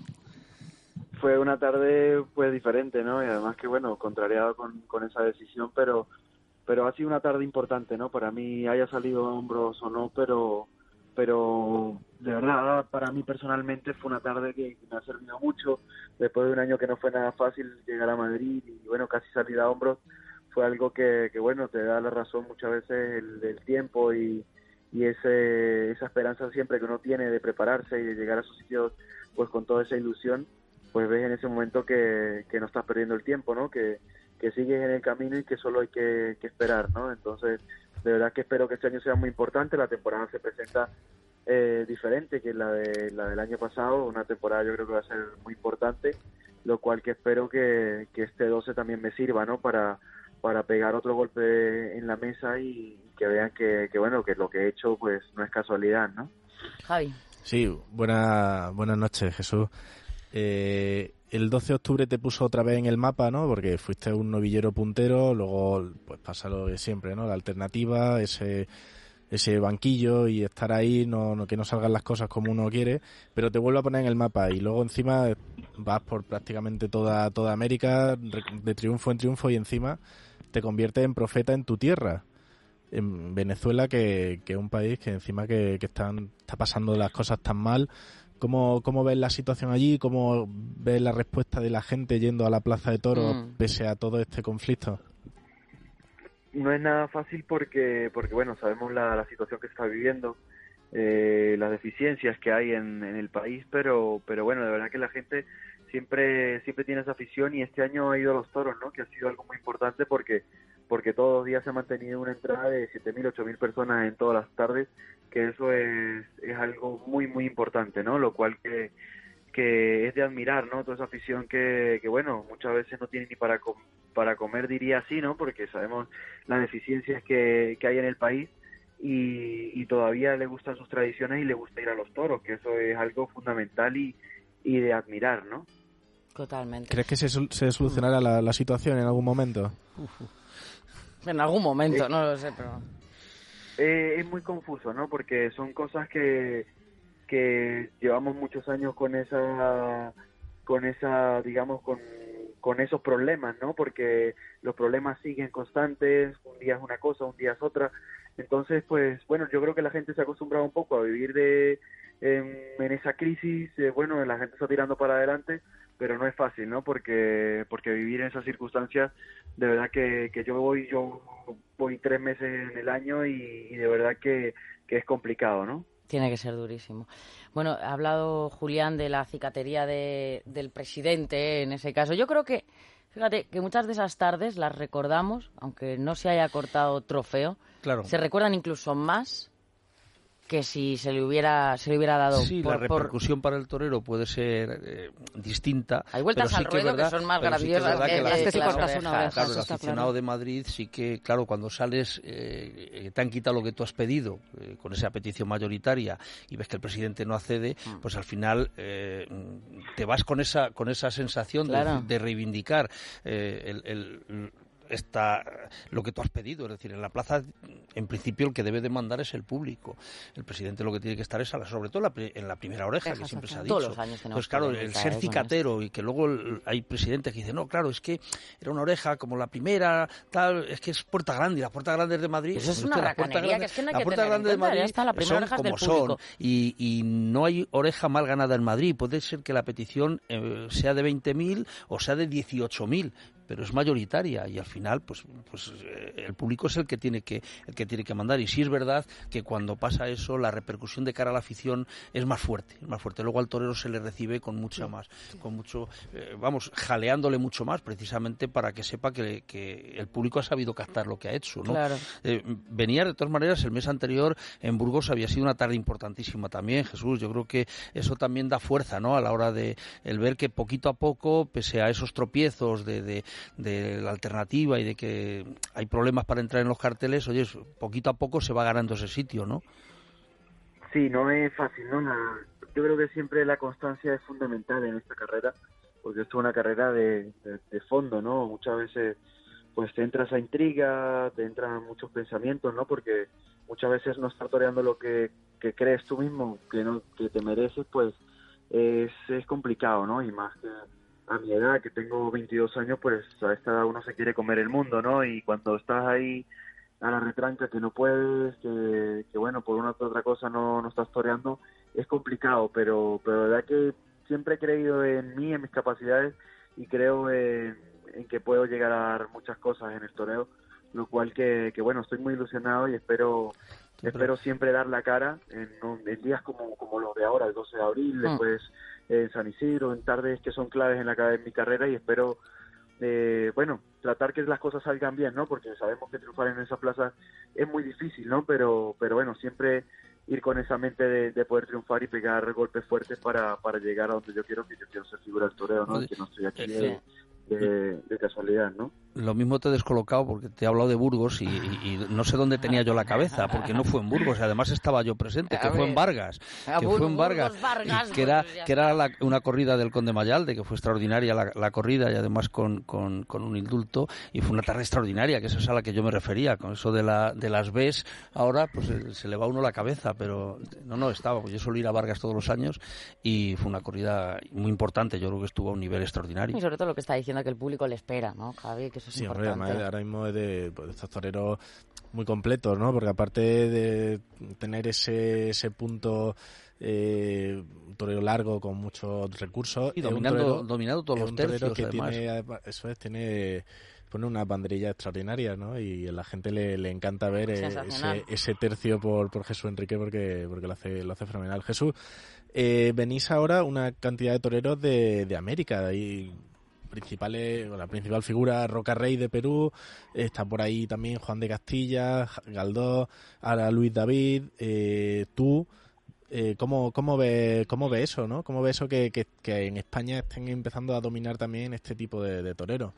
Fue una tarde pues diferente, ¿no? Y además que, bueno, contrariado con, con esa decisión, pero pero ha sido una tarde importante, ¿no? Para mí, haya salido a hombros o no, pero pero de verdad, para mí personalmente fue una tarde que me ha servido mucho. Después de un año que no fue nada fácil llegar a Madrid y, bueno, casi salir a hombros, fue algo que, que bueno, te da la razón muchas veces el, el tiempo y, y ese esa esperanza siempre que uno tiene de prepararse y de llegar a esos sitios pues con toda esa ilusión, pues ves en ese momento que, que no estás perdiendo el tiempo, ¿no? Que, que sigues en el camino y que solo hay que, que esperar, ¿no? Entonces, de verdad que espero que este año sea muy importante. La temporada se presenta eh, diferente que la de la del año pasado, una temporada yo creo que va a ser muy importante, lo cual que espero que, que este doce también me sirva, ¿no? Para, para pegar otro golpe en la mesa y que vean que, que, bueno, que lo que he hecho pues no es casualidad, ¿no? Javi. Sí, buena, buenas noches, Jesús. Eh, el doce de octubre te puso otra vez en el mapa, ¿no? Porque fuiste un novillero puntero, luego pues pasa lo de siempre, ¿no? La alternativa, ese ese banquillo y estar ahí, no, no que no salgan las cosas como uno quiere, pero te vuelve a poner en el mapa y luego encima vas por prácticamente toda toda América de triunfo en triunfo y encima te conviertes en profeta en tu tierra, en Venezuela, que, que es un país que encima que, que están, está pasando las cosas tan mal. ¿Cómo, ¿Cómo ves la situación allí? ¿Cómo ves la respuesta de la gente yendo a la Plaza de Toros mm. pese a todo este conflicto? No es nada fácil porque, porque bueno, sabemos la, la situación que se está viviendo, eh, las deficiencias que hay en, en el país, pero pero bueno, de verdad que la gente siempre siempre tiene esa afición y este año ha ido a los toros, ¿no? Que ha sido algo muy importante porque porque todos los días se ha mantenido una entrada de siete mil, ocho mil personas en todas las tardes, que eso es, es algo muy, muy importante, ¿no? Lo cual que, que es de admirar, ¿no? Toda esa afición que, que bueno, muchas veces no tiene ni para, com- para comer, diría así, ¿no? Porque sabemos las deficiencias que, que hay en el país y, y todavía le gustan sus tradiciones y le gusta ir a los toros, que eso es algo fundamental y, y de admirar, ¿no? Totalmente. ¿Crees que se, se solucionará la, la situación en algún momento? Uf. En algún momento, eh, no lo sé, pero... Eh, es muy confuso, ¿no? Porque son cosas que, que llevamos muchos años con esa, con esa, digamos, con, con esos problemas, ¿no? Porque los problemas siguen constantes, un día es una cosa, un día es otra. Entonces, pues, bueno, yo creo que la gente se ha acostumbrado un poco a vivir de en, en esa crisis. Eh, bueno, la gente está tirando para adelante, pero no es fácil, ¿no? Porque porque vivir en esas circunstancias, de verdad que, que yo voy yo voy tres meses en el año y, y de verdad que, que es complicado, ¿no? Tiene que ser durísimo. Bueno, ha hablado Julián de la cicatería de, del presidente en ese caso. Yo creo que, fíjate, que muchas de esas tardes las recordamos, aunque no se haya cortado trofeo, claro. Se recuerdan incluso más que si se le hubiera se le hubiera dado. Sí, por, la repercusión por... para el torero puede ser eh, distinta. Hay vueltas pero sí al ruedo que, verdad, que son más graciosas. Sí que, que, que, que, que claro, claro, una oreja, claro, el aficionado claro. de Madrid sí que, claro, cuando sales eh, te han quitado lo que tú has pedido eh, con esa petición mayoritaria y ves que el presidente no accede, mm. pues al final eh, te vas con esa con esa sensación claro. de, de reivindicar eh, el, el Está lo que tú has pedido, es decir, en la plaza, en principio el que debe de mandar es el público. El presidente lo que tiene que estar es, a la, sobre todo en la, en la primera oreja, que siempre se ha dicho. Todos los años tenemos pues claro, el ser cicatero y que luego el, hay presidentes que dicen, no, claro, es que era una oreja como la primera, tal, es que es Puerta Grande y las Puertas Grandes de Madrid. Eso es una racanería, que es que no hay que tener en cuenta, de Madrid ya está, la primera oreja es del público. Son, y, y no hay oreja mal ganada en Madrid. Puede ser que la petición eh, sea de veinte mil o sea de dieciocho mil. Pero es mayoritaria y al final pues pues eh, el público es el que tiene que el que tiene que mandar y sí es verdad que cuando pasa eso la repercusión de cara a la afición es más fuerte, es más fuerte. Luego al torero se le recibe con mucha más, con mucho eh, vamos, jaleándole mucho más precisamente para que sepa que, que el público ha sabido captar lo que ha hecho, ¿no? Claro. Eh, venía de todas maneras el mes anterior en Burgos había sido una tarde importantísima también, Jesús. Yo creo que eso también da fuerza, ¿no? A la hora de el ver que poquito a poco, pese a esos tropiezos de, de de la alternativa y de que hay problemas para entrar en los carteles, oye, poquito a poco se va ganando ese sitio, ¿no? Sí, no es fácil, ¿no? La, yo creo que siempre la constancia es fundamental en esta carrera, porque esto es una carrera de, de, de fondo, ¿no? Muchas veces pues te entra esa intriga, te entran muchos pensamientos, ¿no? Porque muchas veces no estar toreando lo que, que crees tú mismo, que no que te mereces, pues es, es complicado, ¿no? Y más que a mi edad, que tengo veintidós años, pues a esta edad uno se quiere comer el mundo, ¿no? Y cuando estás ahí a la retranca que no puedes, que, que bueno, por una u otra cosa no, no estás toreando, es complicado, pero pero la verdad que siempre he creído en mí, en mis capacidades, y creo en, en que puedo llegar a dar muchas cosas en el toreo, lo cual que, que bueno, estoy muy ilusionado y espero siempre. espero siempre dar la cara en, en días como, como los de ahora, el doce de abril, ah. después en San Isidro, en tardes que son claves en la en mi carrera, y espero, eh, bueno, tratar que las cosas salgan bien, ¿no? Porque sabemos que triunfar en esa plaza es muy difícil, ¿no? Pero, pero bueno, siempre ir con esa mente de, de poder triunfar y pegar golpes fuertes para, para llegar a donde yo quiero, que yo quiero ser figura del toreo, ¿no? Que no estoy aquí de, de, de casualidad, ¿no? Lo mismo te he descolocado porque te he hablado de Burgos y, y, y no sé dónde tenía yo la cabeza, porque no fue en Burgos, y además estaba yo presente, que fue en Vargas, que fue en Vargas, Vargas que era, que era la, una corrida del Conde Mayalde, que fue extraordinaria la, la corrida y además con, con, con un indulto, y fue una tarde extraordinaria, que esa es a la que yo me refería, con eso de, la, de las Bs, ahora pues se le va a uno la cabeza, pero no, no, estaba, pues yo suelo ir a Vargas todos los años y fue una corrida muy importante, yo creo que estuvo a un nivel extraordinario. Y sobre todo lo que está diciendo, que el público le espera, ¿no, Javi? Que eso es sí, importante. Hombre, además, ahora mismo es de, pues, de estos toreros muy completos, ¿no? Porque aparte de tener ese, ese punto eh, un torero largo con muchos recursos y dominando, torero, dominando todos los tercios, que además. Tiene, eso es, tiene pone una banderilla extraordinaria, ¿no? Y a la gente le, le encanta ver eh, ese, ese tercio por, por Jesús Enrique porque porque lo hace lo hace fenomenal. Jesús, eh, venís ahora una cantidad de toreros de, de América y principales, la principal figura, Roca Rey de Perú, está por ahí también Juan de Castilla, Galdós, ahora Luis David, eh, tú, eh, ¿cómo, cómo ves cómo ve eso, ¿no? ¿Cómo ves eso que, que, que en España estén empezando a dominar también este tipo de, de toreros?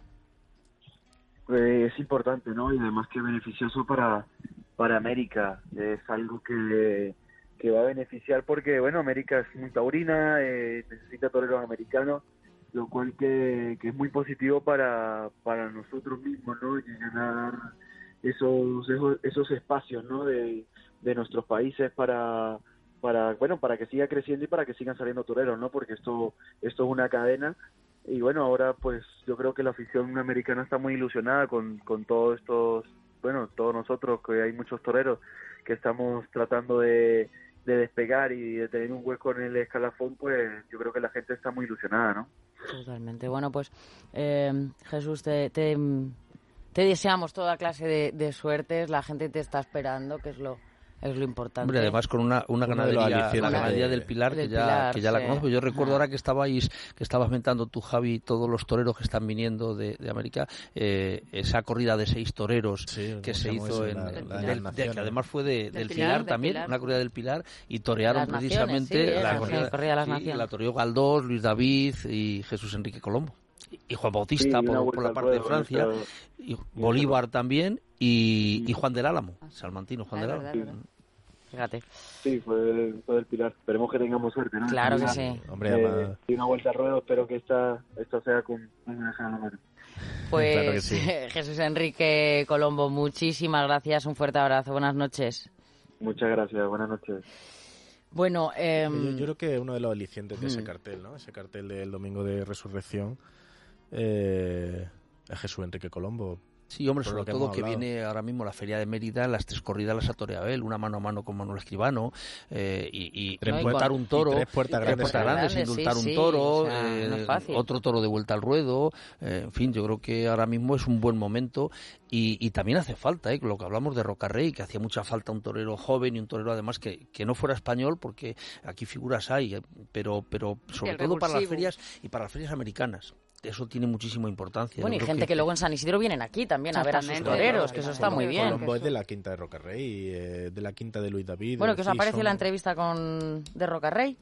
Pues es importante, ¿no? Y además que es beneficioso para, para América, es algo que, que va a beneficiar porque, bueno, América es muy taurina, eh, necesita toreros americanos, lo cual que, que es muy positivo para, para nosotros mismos, ¿no? Y ganar esos, esos esos espacios, ¿no? De, de nuestros países para para bueno para que siga creciendo y para que sigan saliendo toreros, ¿no? Porque esto esto es una cadena y bueno, ahora pues yo creo que la afición americana está muy ilusionada con con todos estos, bueno, todos nosotros, que hay muchos toreros que estamos tratando de de despegar y de tener un hueco en el escalafón, pues yo creo que la gente está muy ilusionada, ¿no? Totalmente. Bueno, pues eh, Jesús, te, te, te deseamos toda clase de, de suertes. La gente te está esperando, que es lo, es lo importante. Hombre, además con una, una ganadería, la ganadería del Pilar, del que ya, Pilar, que ya sí. la conozco. Yo recuerdo ahora que estabais, que estabas mentando tú, Javi, todos los toreros que están viniendo de, de América, eh, esa corrida de seis toreros Sí, que se ¿cómo hizo es? en, La- en- la- del- las de- que naciones. además fue de, del, Del Pilar, Pilar, del también, Pilar. una corrida del Pilar, y torearon Las naciones, precisamente sí, la la corrida, corrida de las sí, naciones. la toreó Galdós, Luis David y Jesús Enrique Colombo. Y Juan Bautista Sí, una por, por vuelta la al parte de ruedo, Francia, nuestro- y Bolívar también, y, y Juan del Álamo, salmantino Juan Ah, del es Álamo. verdad, es verdad. Fíjate. Sí, fue, fue del Pilar. Esperemos que tengamos suerte, ¿no? Claro que Una- sí. Hombre, eh, además- y una vuelta al ruedo, espero que esta, esto sea con una deja a la mano. Pues Claro que sí. Jesús Enrique Colombo, muchísimas gracias, un fuerte abrazo, buenas noches. Muchas gracias, buenas noches. Bueno, eh, Yo, yo creo que uno de los alicientes de ese Mm. cartel, ¿no? Ese cartel del domingo de Resurrección eh, es Jesús Enrique Colombo. Sí, hombre, Por sobre lo que todo hemos que hablado. viene ahora mismo la Feria de Mérida, las tres corridas las ha toreado él, una mano a mano con Manuel Escribano, eh, y, y Tres indultar puertas- un toro, y tres puertas tres grandes. puertas grandes, Grandes, indultar sí, un sí, toro, o sea, eh, no es fácil. otro toro de vuelta al ruedo, eh, en fin, yo creo que ahora mismo es un buen momento y, y también hace falta, eh, lo que hablamos de Rocarrey, que hacía mucha falta un torero joven y un torero además que, que no fuera español, porque aquí figuras hay, eh, pero, pero sobre el todo para las revulsivo. ferias y para las ferias americanas. Eso tiene muchísima importancia. bueno, Yo y creo gente que... luego en San Isidro vienen aquí también a ver a sus Exactamente. toreros, que eso está muy bien. Colombo es de la quinta de Rocarrey, eh, de la quinta de Luis David. Bueno, de ¿qué os ha parecido Cison. la entrevista con de Rocarrey?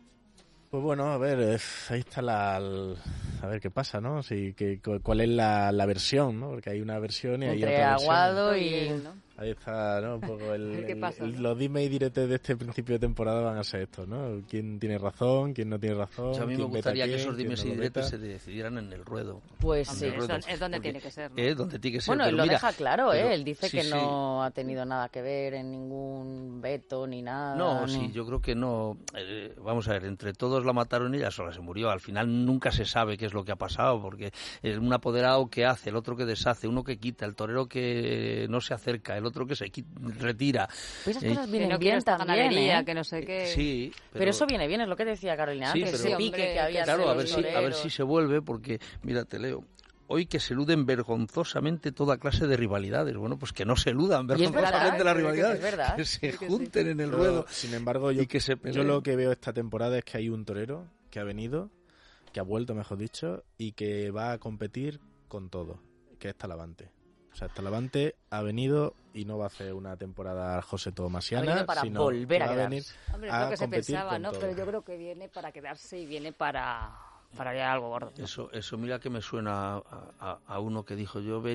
Pues bueno, a ver, eh, ahí está la... el- a ver qué pasa, ¿no? Si, que, cu- ¿Cuál es la, la versión, no? Porque hay una versión y hay Entre otra versión. Aguado y... Bien, ¿no? Ahí está, ¿no? Un poco el, A ver qué el- pasa, el- ¿no? los dime y diretes de este principio de temporada van a ser estos, ¿no? ¿Quién tiene razón? ¿Quién no tiene razón? Yo a mí me quién veta gustaría a que quién, esos quién dimes no y lo diretes veta. se decidieran en el ruedo. Pues Hombre, sí. es, don- es donde tiene que ser, ¿no? Eh, donde tiene que ser. Bueno, él pero lo mira, deja claro, pero- ¿eh? Él dice sí, que sí. no ha tenido nada que ver en ningún veto ni nada. No, ni- sí, yo creo que no. Eh, vamos a ver, entre todos la mataron y ella sola se murió. Al final nunca se sabe qué es lo que ha pasado, porque es un apoderado que hace, el otro que deshace, uno que quita, el torero que no se acerca, el otro que se qui- retira. Pues esas Eh, cosas Que vienen no quiero bien esta también, ganadería, ¿eh? que no sé qué. Sí, Pero... eso viene bien, es lo que decía Carolina Sí, antes, pero- ese pique Hombre, que había Claro, entre a ver, los si, a ver toreros. si se vuelve, porque, mira, te leo. Hoy que se eluden vergonzosamente toda clase de rivalidades. Bueno, pues que no se eludan Y es verdad, vergonzosamente las es que rivalidades. es verdad. Que se que sí. junten en el Pero, ruedo. sin embargo, yo, y que se yo peleen. lo que veo esta temporada es que hay un torero que ha venido, que ha vuelto, mejor dicho, y que va a competir con todo, que es Talavante. O sea, Talavante ha venido y no va a hacer una temporada José Ha Tomasiana, venido para sino volver que a va quedarse. venir Hombre, es a lo que se competir pensaba, con ¿no? todo. Pero yo creo que viene para quedarse y viene para, para ya algo gordo, ¿no? Eso, eso mira que me suena a, a- a uno que dijo, yo he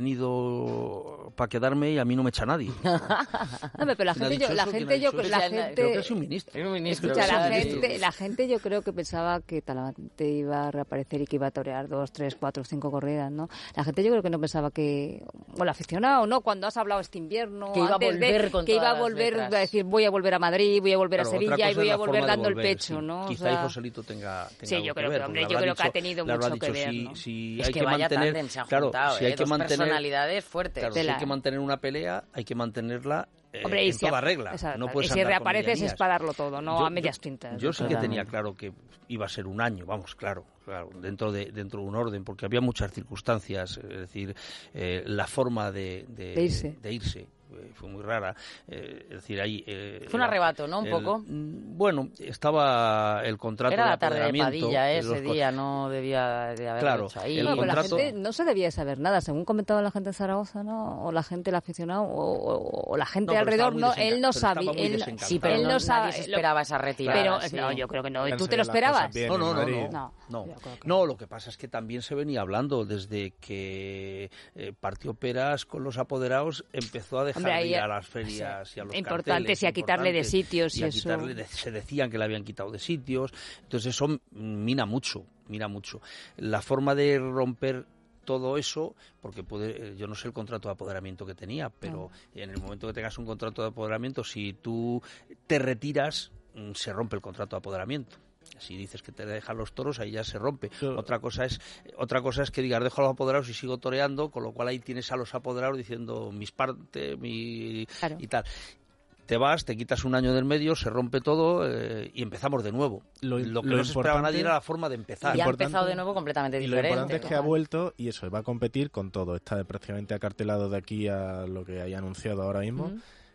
venido para quedarme y a mí no me echa nadie. Hombre, pero la ¿Quién ha gente, dicho yo, la eso? ¿Quién ha gente, yo, dicho eso? la Creo gente, Creo que es un ministro. Es un ministro. escucha, la o sea, gente, la gente yo creo que pensaba que Talavante iba a reaparecer y que iba a torear dos, tres, cuatro, cinco corridas, ¿no? La gente yo creo que no pensaba que, bueno, aficionado, ¿no? Cuando has hablado este invierno, Que iba a antes volver de, con que iba todas a las volver letras. a decir voy a volver a Madrid, voy a volver Claro, a otra Sevilla cosa y voy es a la volver forma de dando el volver, pecho, sí. ¿no? O Quizá sea, y Joselito tenga, tenga Sí, algo yo que creo ver, que, porque hombre, le yo habrá creo que ha dicho- tenido le habrá mucho que dicho, ver, si- ¿no? si Es hay que, que vaya mantener, tándem se han claro, juntado, si ¿eh? hay que Dos mantener, personalidades fuertes. claro, si Tela. hay que mantener una pelea, hay que mantenerla eh, Hombre, y en si toda ap- regla. exacto. No puedes y si andar con reapareces es medianías. para darlo todo, no Yo- a medias yo- tintas. Yo sí que Totalmente. tenía claro que iba a ser un año, vamos, claro, claro, dentro de dentro de un orden, porque había muchas circunstancias, es decir, eh, la forma de, de, De irse. de irse, eh, fue muy rara, eh, es decir, ahí... eh, Fue un la- arrebato, ¿no? Un el- poco. mm, Bueno, estaba el contrato Era de la tarde de apoderamiento, Padilla eh, ese los co- día, no debía de haberlo Claro, hecho ahí. el No, pero la contrato- gente no se debía saber nada, según comentaba la gente de Zaragoza, ¿no? O la gente, el aficionado, o, o- o la gente No, pero alrededor, estaba muy no, desenca- él no pero estaba sabía. muy Él, desencantado. Sí, pero él no, no nadie sabe. se lo- esperaba esa retirada. Pero sí. no, yo creo que no. ¿Y Han tú te salido lo las esperabas? cosas bien No, en no, no, Madrid. no. No, No, yo creo que no, lo que pasa es que también se venía hablando desde que eh, partió Peras con los apoderados, empezó a dejar Hombre, de ahí, ir a las ferias y a los importantes carteles y a quitarle de importantes, sitios y a eso. quitarle de- se decían que le habían quitado de sitios, entonces eso mina mucho, mina mucho. La forma de romper todo eso, porque puede, yo no sé el contrato de apoderamiento que tenía, pero en el momento que tengas un contrato de apoderamiento, si tú te retiras, mm, se rompe el contrato de apoderamiento. Si dices que te dejan los toros, ahí ya se rompe. Yo- Otra cosa es otra cosa es que digas, dejo a los apoderados y sigo toreando, con lo cual ahí tienes a los apoderados diciendo mis partes, mi... Claro. y tal. Te vas, te quitas un año del medio, se rompe todo eh, y empezamos de nuevo. Lo- Lo, que lo no se esperaba importante- nadie era la forma de empezar. Y ha importante- empezado de nuevo completamente Y lo diferente. importante es que ha vuelto y eso, va a competir con todo. Está prácticamente acartelado de aquí a lo que haya anunciado ahora mismo. Mm.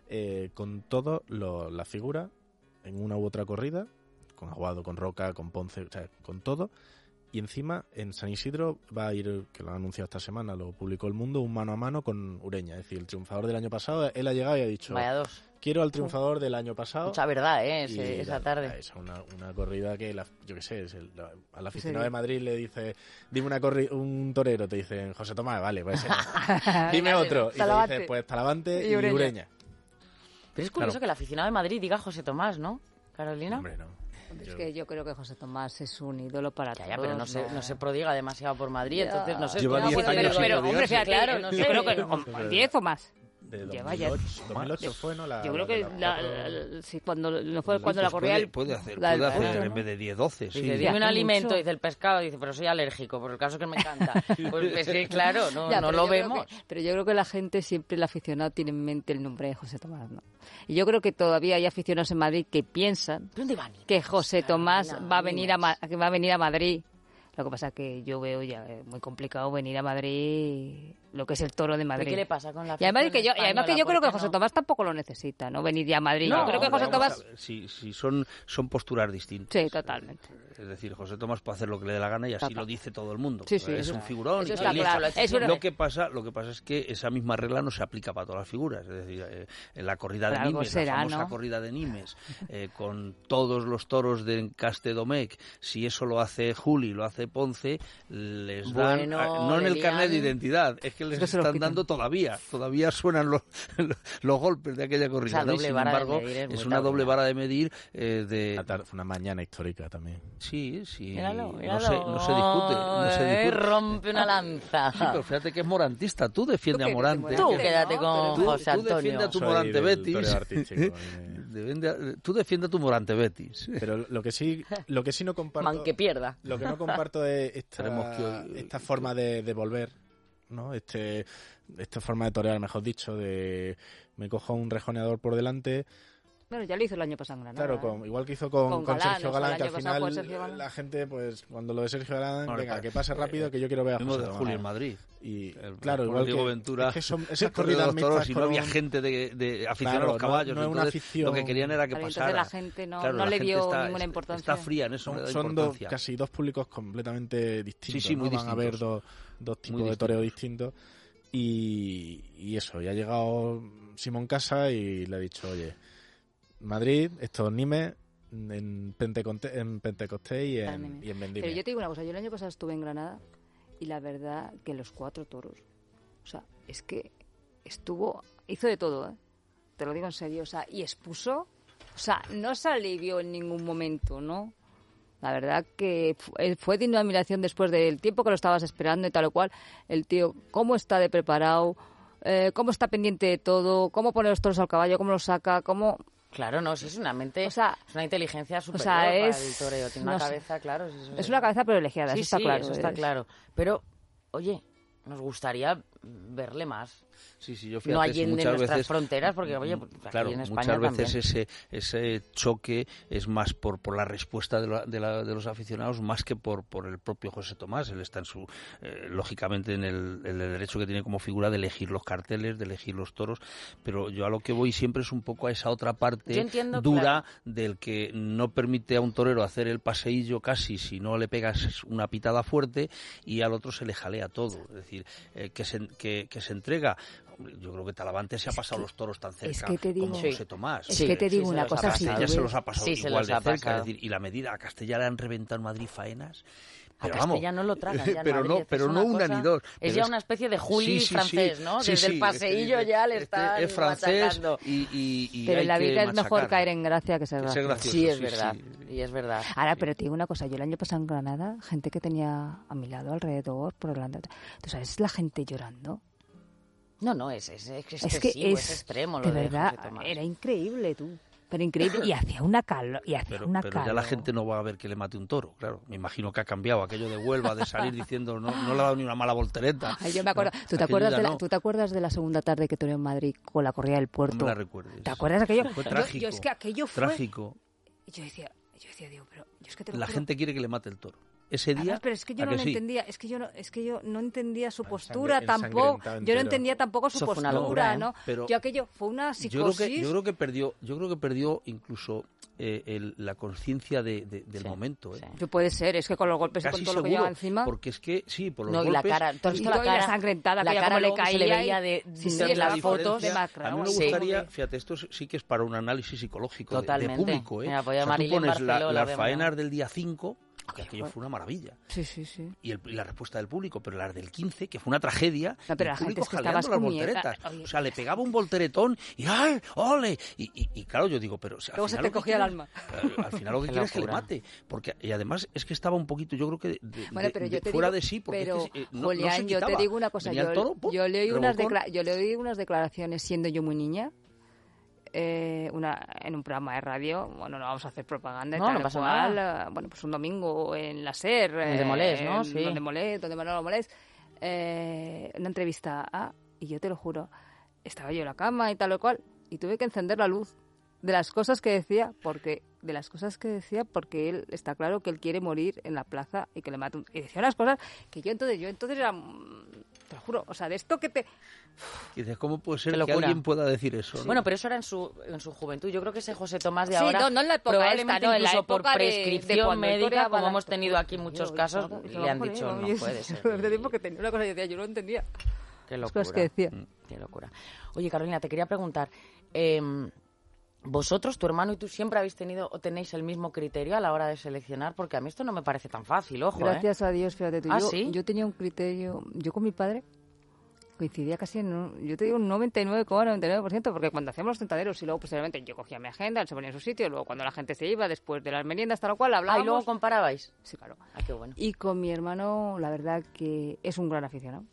eh, con todas las figuras en una u otra corrida, con Aguado, con Roca, con Ponce, o sea, con todo. Y encima, en San Isidro va a ir, que lo han anunciado esta semana, lo publicó El Mundo, un mano a mano con Ureña. Es decir, el triunfador del año pasado, él ha llegado y ha dicho... Vaya dos. Quiero al triunfador del año pasado. Mucha verdad, ¿eh? Y, Ese, esa claro, tarde. Es una, una corrida que, la, yo qué sé, es el, la, al aficionado Sí. de Madrid le dice, dime una corri un torero, te dicen, José Tomás, vale, pues ese no. Dime otro. Y te Talavante. dice, pues Talavante y, Y Ureña. Ureña. Pero es curioso Claro. que el aficionado de Madrid diga José Tomás, ¿no, Carolina? Hombre, no. Es Yo- que yo creo que José Tomás es un ídolo para Ya, todos. ya, pero no se, no se prodiga demasiado por Madrid, Ya. entonces no sé. Lleva estoy diez de acuerdo, años pero, sin pero, hombre, fíjate, claro, no yo sé. creo que diez o más. De Lleva ya- dos mil ocho, dos mil ocho fue, ¿no? La, Yo creo la de que las la- cuatro- la- la- sí, cuando no fue cuando Pues la corría puede, el- puede hacer, la del puede hacer puerto, en ¿no? vez de diez, doce, sí. Dice, Sí. dime un Hace alimento, mucho. dice el pescado, dice, pero soy alérgico, por el caso que me encanta. Pues es que, claro, no, Ya, no pero lo yo creo vemos. que- pero yo creo que la gente, siempre el aficionado, tiene en mente el nombre de José Tomás, ¿no? Y yo creo que todavía hay aficionados en Madrid que piensan ¿Pero dónde van? que José Tomás Carolina, va a venir a, Ma- niñas. que va a venir a Madrid. Lo que pasa es que yo veo ya eh, muy complicado venir a Madrid, lo que es el Toro de ¿Pero Madrid. qué le pasa con la Y además, afición que yo, y además que yo española? creo que ¿Por qué José no? Tomás tampoco lo necesita, ¿no? Venir ya a Madrid. No, yo creo que hombre, José Vamos a Tomás... ver, Si, si son, son posturas distintas. Sí, totalmente. Es decir, José Tomás puede hacer lo que le dé la gana y así Total. lo dice todo el mundo. Sí, sí, es eso- un figurón. eso y está tal, y claro. eso. Es una- Lo que pasa, lo que pasa es que esa misma regla no se aplica para todas las figuras. Es decir, eh, en la corrida Por de algo Nimes, será, la famosa ¿no? corrida de Nimes, eh, con todos los toros de Encaste Domecq, si eso lo hace Juli, lo hace Ponce, les dan, Bueno, a- no en le el carnet de lían. identidad, es que les Es que se lo están quitan. dando todavía, todavía suenan los, los golpes de aquella corrida. Esa ¿no? Y doble sin vara de embargo, medir es muy es una doble taurina. vara de medir eh, de, Una tar- una mañana histórica también. Sí, sí. Míralo, no, míralo. se, no se discute. No se Eh, discute. rompe una lanza. Sí, pero fíjate que es morantista. Tú defiendes Tú a que Morante. eres de Tú Morante, quédate ¿no? con Tú- José tú defiendes Antonio. a tu Soy Morante del Betis. toreo artístico, a mí me- Defiende- Tú defiendes a tu Morante Betis. Pero lo que sí, lo que sí no comparto, Man que pierda. lo que no comparto es esta, Tenemos que hoy- esta forma de, de volver, ¿no? Este, esta forma de torear, mejor dicho, de me cojo un rejoneador por delante. Bueno, ya lo hizo el año pasado en Granada. Claro, ¿eh? con, igual que hizo con, Con con Galán, Sergio o sea, el Galán, que al año pasado final fue Sergio Galán. la gente, pues cuando lo de Sergio Galán, No, venga, pa- que pase rápido, que yo quiero ver a Mismo José de Tomás. Julio en Madrid. Y El- claro, por igual Diego que, Ventura, es que son el esas corrido de corridas los toros, mixtas y no había con- gente de, de aficionar Claro, a los caballos. no- no es una entonces, afición- Lo que querían era que Claro, pasara. entonces la gente no- Claro, no la le gente dio está- ninguna está- importancia. Está fría en eso, no le Son, da son dos, importancia. casi dos públicos completamente distintos. Sí, sí, muy ¿no? Van a haber distintos. dos, dos tipos Muy de toreo distintos. Y, y eso, ya ha llegado Simón Casa y le ha dicho, oye, Madrid, estos Nimes, en Pentecostés, en Pentecostés y en, y en Vendimia. Pero yo te digo una cosa, yo el año pasado estuve en Granada y la verdad que los cuatro toros, o sea, es que estuvo, hizo de todo, ¿eh? Te lo digo en serio, o sea, y expuso, o sea, no se alivió en ningún momento, ¿no? La verdad que fu- él fue digno de admiración después del tiempo que lo estabas esperando y tal o cual. El tío, cómo está de preparado, eh, cómo está pendiente de todo, cómo pone los toros al caballo, cómo los saca, cómo... Claro, no, si es una mente, O sea, es una inteligencia superior sea, para es- el toreo. Tiene no una sé. cabeza, claro. si eso Es una cabeza privilegiada, Sí, eso está sí, claro. eso está es- claro. Pero, oye, nos gustaría verle más. Sí, sí, yo No fíjate, allí sí, en muchas nuestras veces, fronteras, porque, oye, pues, aquí claro, en España muchas veces también. ese ese choque es más por, por la respuesta de, la- de, la- de los aficionados más que por, por el propio José Tomás. Él está en su, eh, lógicamente, en el, en el derecho que tiene como figura de elegir los carteles, de elegir los toros, pero yo a lo que voy siempre es un poco a esa otra Yo parte entiendo, dura claro. del que no permite a un torero hacer el paseillo casi si no le pegas una pitada fuerte y al otro se le jalea todo. Es decir, eh, que, se, que, que se entrega. Yo creo que Talavante se ha pasado los toros tan cerca que te digo- como Sí. José Tomás. Es Sí, que te sí, digo se una los ha cosa, pasado. si Castella tú se ves- los ha pasado Sí, se igual los de ha cerca, pasado. es decir, y la medida a Castella le han reventado en Madrid faenas. A Pero vamos, Castella no lo tragan ya en pero Madrid, no, es pero es no una cosa- ni dos. Es Pero ya es- una especie de Juli Sí, sí, sí. francés, ¿no? Sí, Desde sí, el paseillo este- ya le este están es francés machacando. y, y, y Pero hay en la que vida es mejor machacar. caer en gracia que ser Que ser gracioso. gracioso. Sí, es sí, verdad. sí. Y es verdad. Ahora, pero te digo una cosa, yo el año pasado en Granada, gente que tenía a mi lado, alrededor, por delante, ¿tú sabes la gente llorando? No, no, es, es, es Es excesivo, que es, es, extremo lo de de verdad, José Tomás. era increíble, tú. Pero increíble, y hacía una calor, y hacía Pero, una pero ya calor. la gente no va a ver que le mate un toro, claro. Me imagino que ha cambiado aquello de Huelva, de salir diciendo no, no le ha dado ni una mala voltereta. Ay, yo me acuerdo. No, ¿Tú, te aquello acuerdas ya de la, no. ¿Tú te acuerdas de la segunda tarde que toreó en Madrid con la corrida del No puerto? me la recuerdes. ¿Te acuerdas de aquello? Fue Yo- trágico. Yo, es que aquello fue... Trágico. Yo decía, yo decía, digo, pero yo es que te lo La juro, gente quiere que le mate el toro. ese día. Además, pero es que yo no que lo sí? entendía, es que yo no, es que yo no entendía su El postura sangre- tampoco, ensangrentado yo no entero. entendía tampoco su Eso fue una postura, locura, ¿eh? ¿no? Pero yo aquello fue una Yo creo psicosis. que yo creo que perdió, yo creo que perdió incluso eh, el- la conciencia de, de- del Sí, momento, ¿eh? sí. Yo puede ser, es que con los golpes y Casi con todo lo que seguro, lleva encima. porque es que sí, por los No, y la golpes. cara, ¿tú has y visto todo, la y la cara? ensangrentada, la que ya cara como le luego se le caía veía y- de, Sí, sí, de la las diferencia. fotos. Demacrado, A mí me sí. gustaría, fíjate, esto sí que es para un análisis psicológico de- de, Totalmente. público, ¿eh? Mira, podía O sea, tú Marilyn pones la- Barceló, la las vemos, faenas ¿no? del día cinco, que aquello fue una maravilla. Sí, sí, sí. Y, el- y la respuesta del público, pero las del quince, que fue una tragedia, No, pero el la gente público es que jaleando estabas las con miedo. volteretas. Oye. O sea, le pegaba un volteretón y ¡ay! ¡Ole! Y, y, y claro, yo digo, pero o sea, al Luego se final te lo que cogía el quieres- alma. eh, Al final lo que Qué quiere es que le locura. mate. Porque, y además es que estaba un poquito, yo creo que de- de- Bueno, pero de- yo te fuera digo, de sí, porque pero, es que, eh, no, no Julián, se yo te quitaba. digo una cosa, Venía yo, el toro, ¡pum! yo leí unas rebocón. decla- yo leí unas declaraciones siendo yo muy niña, eh, una en un programa de radio, bueno, no vamos a hacer propaganda y No, tal no pasa cual, nada. eh, bueno, pues un domingo en la SER, El de Molés, ¿no? en- Sí. donde Molés, donde Manolo Molés, eh, una entrevista a, y yo te lo juro, estaba yo en la cama y tal o cual, y tuve que encender la luz de las cosas que decía, porque de las cosas que decía, porque él está claro que él quiere morir en la plaza y que le mate un... Y decía unas cosas que yo entonces, yo entonces era, mm, te lo juro, o sea, de esto que te... Y dices, ¿cómo puede ser Qué que locura. alguien pueda decir eso? ¿no? Bueno, pero eso era en su, en su juventud. Yo creo que ese José Tomás de Sí, ahora, no, no en la época probablemente esta, no, en la incluso por época de- de prescripción cuando médica, Victoria como Bala- hemos tenido aquí muchos Yo, casos, yo, yo, le han joder, dicho, yo, no yo, puede yo, ser. Hace tiempo que tenía una cosa y decía, yo no entendía Qué las locura. cosas que decía. Qué locura. Oye, Carolina, te quería preguntar, eh, ¿vosotros, tu hermano y tú, siempre habéis tenido o tenéis el mismo criterio a la hora de seleccionar? Porque a mí esto no me parece tan fácil, ojo, Gracias a Dios, fíjate tú. ¿Ah, yo, sí? yo tenía un criterio, yo con mi padre coincidía casi en, un, yo te digo un noventa y nueve coma noventa y nueve por ciento, porque cuando hacíamos los tentaderos y luego posteriormente yo cogía mi agenda, él se ponía en su sitio, luego cuando la gente se iba, después de las meriendas, tal o cual, ¿eh? Ah, hablábamos. y luego comparabais. Sí, claro. Ah, qué bueno. Y con mi hermano, la verdad que es un gran aficionado.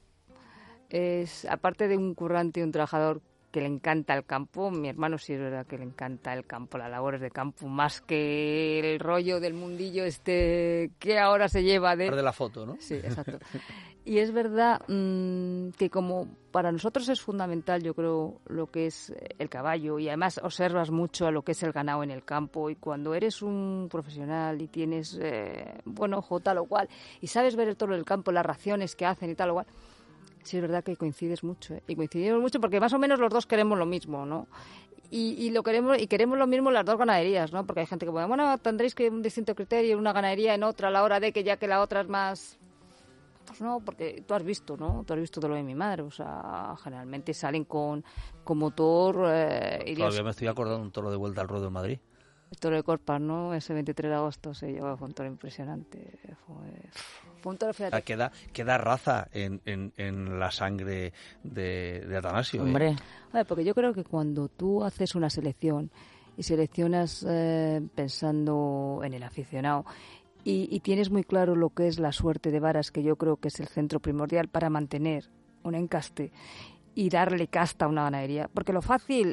Es, aparte de un currante y un trabajador que le encanta el campo, mi hermano sí es verdad que le encanta el campo, las labores de campo, más que el rollo del mundillo este que ahora se lleva de... de la foto, ¿no? Sí, exacto. Y es verdad mmm, que como para nosotros es fundamental, yo creo, lo que es el caballo, y además observas mucho a lo que es el ganado en el campo, y cuando eres un profesional y tienes eh, buen ojo, tal o cual, y sabes ver el toro del campo, las raciones que hacen y tal o cual, sí es verdad que coincides mucho, ¿eh? Y coincidimos mucho porque más o menos los dos queremos lo mismo, ¿no? Y, y lo queremos y queremos lo mismo en las dos ganaderías, ¿no? Porque hay gente que puede, bueno, tendréis que un distinto criterio en una ganadería, en otra, a la hora de que ya que la otra es más... Pues no, porque tú has visto, ¿no? Tú has visto todo lo de mi madre, o sea, generalmente salen con, con motor... Eh, y Todavía Dios, me estoy acordando de un toro de vuelta al ruedo en Madrid. el toro de Corpas, ¿no? Ese veintitrés de agosto se llevó, fue un toro impresionante. Fue, fue un toro, fíjate. Ah, queda, queda raza en, en, en la sangre de, de Atanasio. ¿eh? Hombre, A ver, porque yo creo que cuando tú haces una selección y seleccionas eh, pensando en el aficionado y, y tienes muy claro lo que es la suerte de varas, que yo creo que es el centro primordial para mantener un encaste y darle casta a una ganadería, porque lo fácil,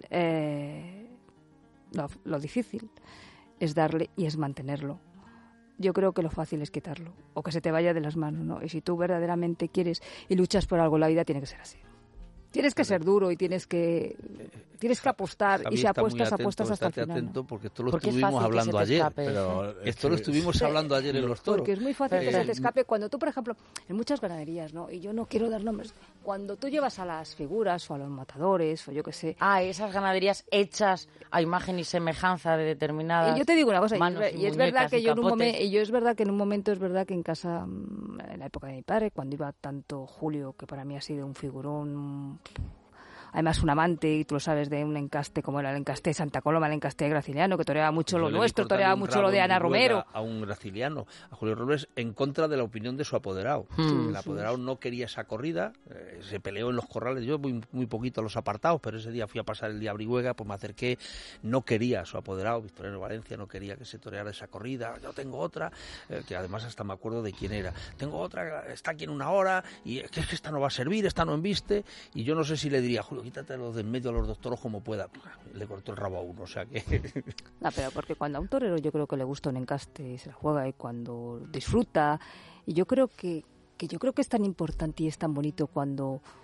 eh, lo, lo difícil es darle y es mantenerlo. Yo creo que lo fácil es quitarlo o que se te vaya de las manos, ¿no? Y si tú verdaderamente quieres y luchas por algo, la vida tiene que ser así. Tienes que ser duro y tienes que tienes que apostar. Javi Y si está muy apuestas, atento, apuestas hasta el estate final, ¿no? atento porque esto lo Porque es estuvimos fácil que hablando se te ayer. escape. Pero Esto lo estuvimos hablando ayer en los toros. Porque es muy fácil que Eh, se te escape cuando tú, por ejemplo, en muchas ganaderías, ¿no? Y yo no quiero dar nombres. Cuando tú llevas a las figuras o a los matadores o yo qué sé. ah, esas ganaderías hechas a imagen y semejanza de determinadas Y yo te digo una cosa, y es, manos ver- y y es verdad muñecas que y yo en un capotes. momento, y yo es verdad que en un momento es verdad que en casa, mm, en la época de mi padre, cuando iba tanto Julio, que para mí ha sido un figurón, un- además un amante, y tú lo sabes, de un encaste como era el encaste de Santa Coloma, el encaste de Graciliano, que toreaba mucho Yo lo le vi nuestro, cortarle toreaba un mucho rabo lo de en Ana Noruega Romero. A un graciliano, a Julio Robles, en contra de la opinión de su apoderado. Hmm. El apoderado no quería esa corrida, eh, se peleó en los corrales, yo muy, muy poquito a los apartados, pero ese día fui a pasar el día a Brihuega, pues me acerqué, no quería su apoderado, Victoriano Valencia, no quería que se toreara esa corrida, yo tengo otra, eh, que además hasta me acuerdo de quién era, tengo otra, está aquí en una hora, y es que, es que esta no va a servir, esta no embiste, y yo no sé si le diría, Julio, quítate los de en medio a los dos toros como pueda, le cortó el rabo a uno, o sea que... No, pero porque cuando a un torero yo creo que le gusta un encaste y se la juega y cuando disfruta, y yo creo que, que yo creo que es tan importante y es tan bonito cuando